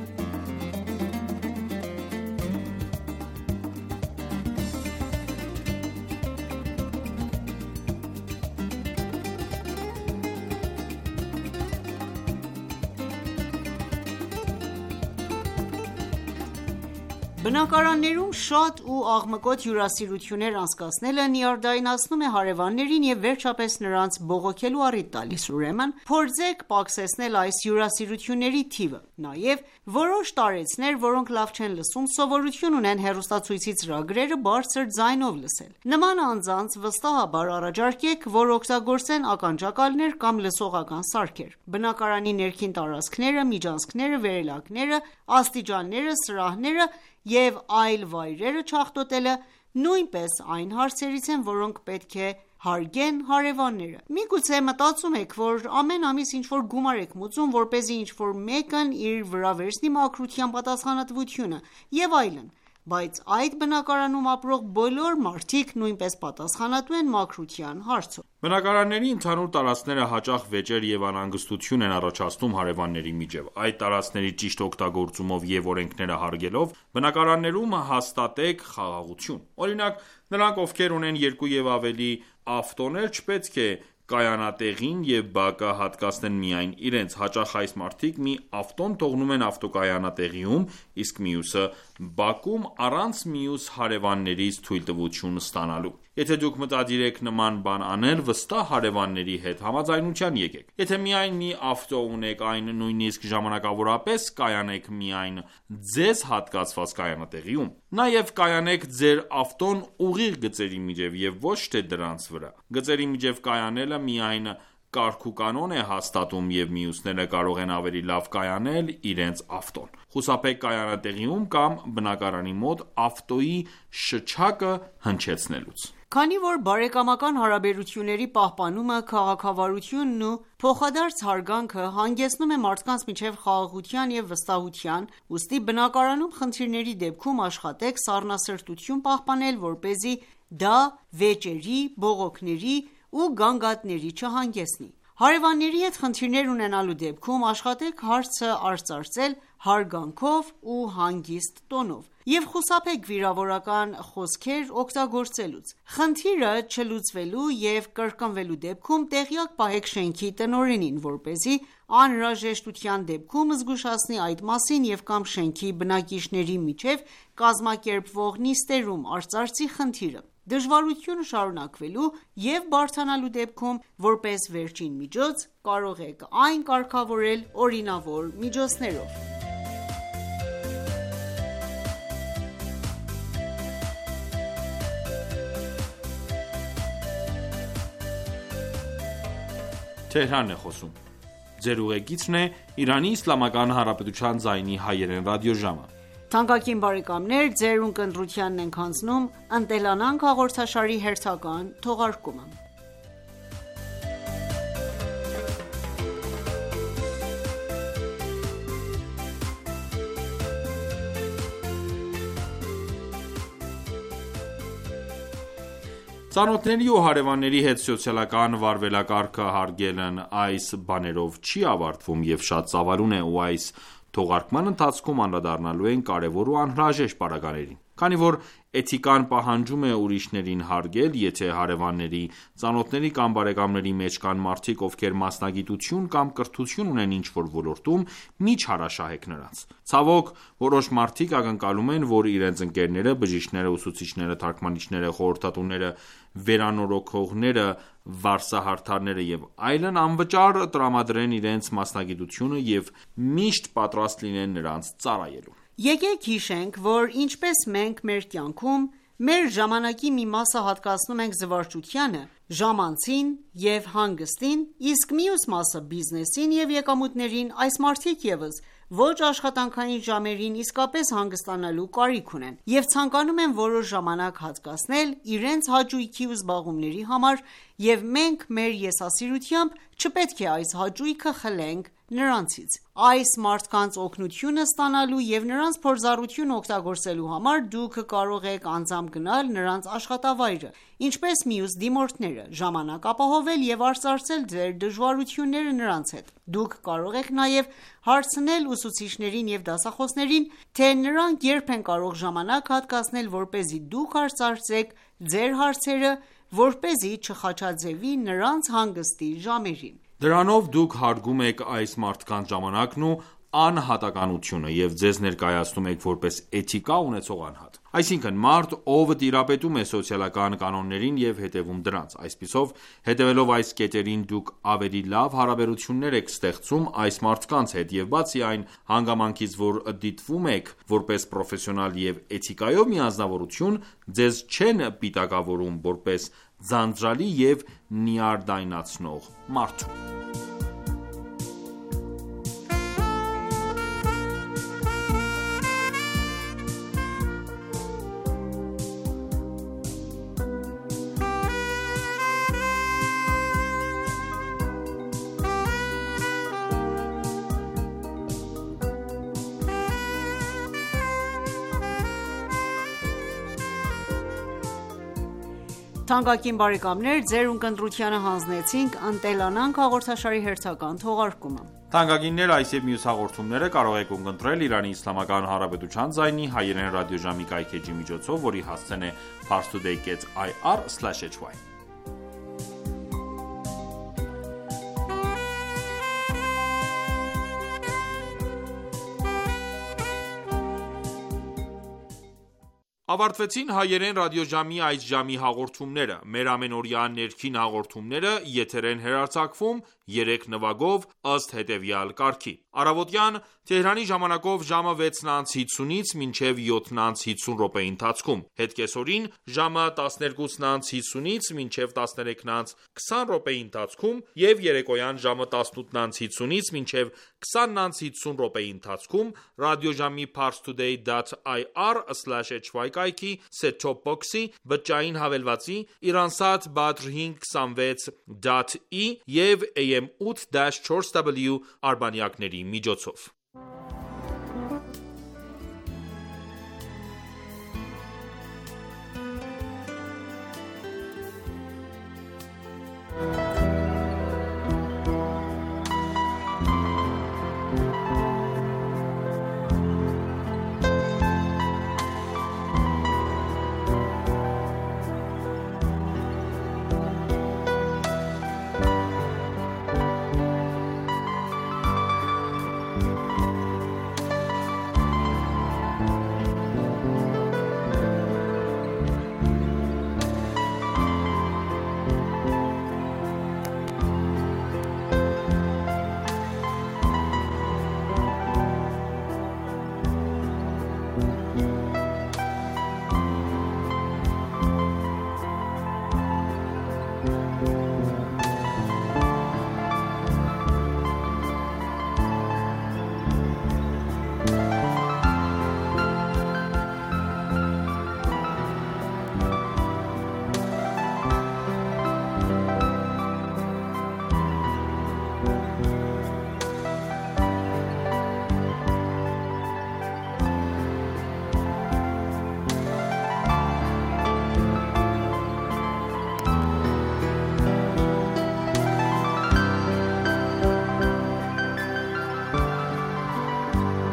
S3: Բնակարաններում շատ ու աղմկոտ հյուրասիրություններ անցկացնելը նյարդայնացնում է հարևաններին և վերջապես նրանց բողոքելու առիթ տալիս։ Ուրեմն փորձեք պակսեցնել այս հյուրասիրությունների թիվը։ Նաև որոշ տարեցներ, որոնք լավ չեն լսում, սովորություն ունեն հեռուստացույցի ծրագրերը բարձր ձայնով լսել։ Նման անձանց վստահաբար առաջարկեք, որ օգտագործեն ականջակալներ կամ լսողական սարքեր։ Բնակարանի ներքին տարածքները, միջանցքները, վերելակները, աստիճանները, սրահները և այլ վայրերը չախտոտելը նույնպես այն հարցերից են, որոնք պետք է հարգեն հարևանները։ Միգուցե մտածում եք, որ ամեն ամիս ինչ-որ գումար եք մուծում, որպեսզի ինչ-որ մեկն իր վրա վերցնի մաքրության պատասխանատվությունը և այլն, բայց այդ բնակարանում ապրող բոլոր մարդիկ նույնպես պատասխանատու են մաքրության հարցում։
S1: Բնակարանների ընդհանուր տարածքները հաճախ վեճեր և անհանգստություն են առաջացնում հարևանների միջև: Այդ տարածքների ճիշտ օգտագործումով և օրենքները հարգելով, բնակարաններում հաստատեք խաղաղություն: Օրինակ, նրանք, ովքեր ունեն երկու և ավելի ավտոներ, չպետք է կայանատեղին և բակը հատկացնեն միայն իրենց: Հաճախ այս մարդիկ մի ավտոն թողնում են ավտոկայանատեղիում, իսկ մյուսը՝ բակում, առանց մյուս հարևաններից թույլտվություն ստանալու: Եթե դուք մտադիր եք նման բան անել, վստահ հարևանների հետ համաձայնության եկեք: Եթե միայն մի ավտո ունեք, այն նույնիսկ ժամանակավորապես կայանեք միայն ձեզ հատկացված կայանատեղիում: Նաև կայանեք ձեր ավտոն ուղիղ գծերի միջև և ոչ թե դրանց վրա: Գծերի միջև կայանելը միայն կարգուկանոն է հաստատում և մյուսները կարող են ավելի լավ կայանել իրենց ավտոն: Խուսափեք կայանատեղիում կամ բնակարանի մոտ ավտոյի շչակը հնչեցնելուց:
S3: Քանի որ բարեկամական հարաբերությունների պահպանումը, քաղաքավարությունն ու փոխադարձ հարգանքը հանգեցնում է մարդկանց միջև խաղաղության և վստահության, ուստի բնակարանում խնդիրների դեպքում աշխատեք սառնասրտություն պահպանել, որպեսզի դա վեճերի, բողոքների ու գանգատների չհանգեցնի: Հարևանների հետ խնդիրներ ունենալու դեպքում աշխատեք հարցը արծարծել հարգանքով ու հանգիստ տոնով և խուսափեք վիրավորական խոսքեր օգտագործելուց: Խնդիրը չլուծվելու և կրկնվելու դեպքում տեղյակ պահեք շենքի տնօրենին, որպեսզի անհրաժեշտության դեպքում զգուշացնի այդ մասին և կամ շենքի բնակիչների միջև կազմակերպվող նիստերում արծարծի խնդիրը: Դժվարությունը շարունակվելու և բարդանալու դեպքում, որպես վերջին միջոց, կարող եք այն կարգավորել օրինավոր միջոցներով:
S1: Ծանոթների ու հարևանների հետ սոցիալական վարվելակարգը հարգելն այս բաներով չի ավարտվում և շատ ծավալուն է ու այս թողարկման ընթացքում անդրադառնալու ենք կարևոր ու անհրաժեշտ պարագաներին: Քանի որ էթիկան պահանջում է ուրիշներին հարգել, եթե հարևանների, ծանոթների կամ բարեկամների մեջ կան մարդիկ, ովքեր մասնագիտություն կամ կրթություն ունեն ինչ-որ ոլորտում, մի չարաշահեք նրանց: Ցավոք, որոշ մարդիկ ակնկալում են, որ իրենց ընկերները, բժիշկները, ուսուցիչները, թարգմանիչները, խորհրդատուները, վերանորոգողները, վարսահարդարները և այլն անվճար տրամադրեն իրենց մասնագիտությունը և միշտ պատրաստ լինեն նրանց ծառայելու:
S3: Եկեք հիշենք, որ ինչպես մենք մեր կյանքում մեր ժամանակի մի մասը հատկացնում ենք զվարճությանը, ժամանցին և հանգստին, իսկ մյուս մասը բիզնեսին և եկամուտներին, այս մարդիկ ևս ոչ աշխատանքային ժամերին իսկապես հանգստանալու կարիք ունեն և ցանկանում են որոշ ժամանակ հատկացնել իրենց հաճույքի ու զբաղումների համար և մենք մեր եսասիրությամբ չպետք է այս հաճույքը խլենք նրանցից: Այս մարդկանց օգնությունը ստանալու և նրանց փորձառությունը օգտագործելու համար դուք կարող եք անձամբ գնալ նրանց աշխատավայրը, ինչպես մյուս դիմորդները, ժամանակ ապահովել և արծարծել ձեր դժվարությունները նրանց հետ: Դուք կարող եք նաև հարցնել ուսուցիչներին և դասախոսներին, թե նրանք երբ են կարող ժամանակ հատկացնել, որպեսզի դուք արծարծեք ձեր հարցերը, որպեսզի չխաչաձևի նրանց հանգստի ժամերին:
S1: Դրանով դուք հարգում եք այս մարդկանց ժամանակն ու անհատականությունը և ձեզ ներկայացնում եք որպես էթիկա ունեցող անհատ: Այսինքն՝ մարդ, ով տիրապետում է սոցիալական կանոններին և հետևում դրանց: Այսպիսով, հետևելով այս կետերին, դուք ավելի լավ հարաբերություններ եք ստեղծում այս մարդկանց հետ և բացի այն հանգամանքից, որ դիտվում եք որպես պրոֆեսիոնալ և էթիկայով միանձնավորություն, ձեզ չեն պիտակավորում որպես ձանձրալի և նյարդայնացնող մարդու:
S3: Թանկագին բարեկամներ, ձեր ունկնդրությանը հանձնեցինք «Ընտելանանք» հաղորդաշարի հերթական թողարկումը։
S1: Թանկագիններ, այս և մյուս հաղորդումները կարող եք ունկնդրել Իրանի Իսլամական Հանրապետության ձայնի հայերեն ռադիոժամի կայքէջի միջոցով, որի հասցեն է parstoday dot i r slash h y։ Ավարտվեցին հայերեն ռադիոժամի այս ժամի հաղորդումները։ Մեր ամենօրյա ներքին հաղորդումները եթեր են հեռարձակվում երեք նվագով ըստ հետևյալ կարգի: Առավոտյան Թեհրանի ժամանակով ժամը վեցն անց հիսունից մինչև յոթն անց հիսուն րոպեի ընթացքում, հետկեսօրին ժամը տասներկուսն անց հիսունից մինչև տասներեքն անց քսան րոպեի ընթացքում և երեկոյան ժամը տասնութն անց հիսունից մինչև քսանն անց հիսուն րոպեի ընթացքում ռադիոժամի parstoday dot i r slash h y կայքի set-top box-ի, բջջային հավելվածի, Iransat Badr հինգ քսանվեց դոտ ի և A M eight dash four W արբանյակների միջոցով։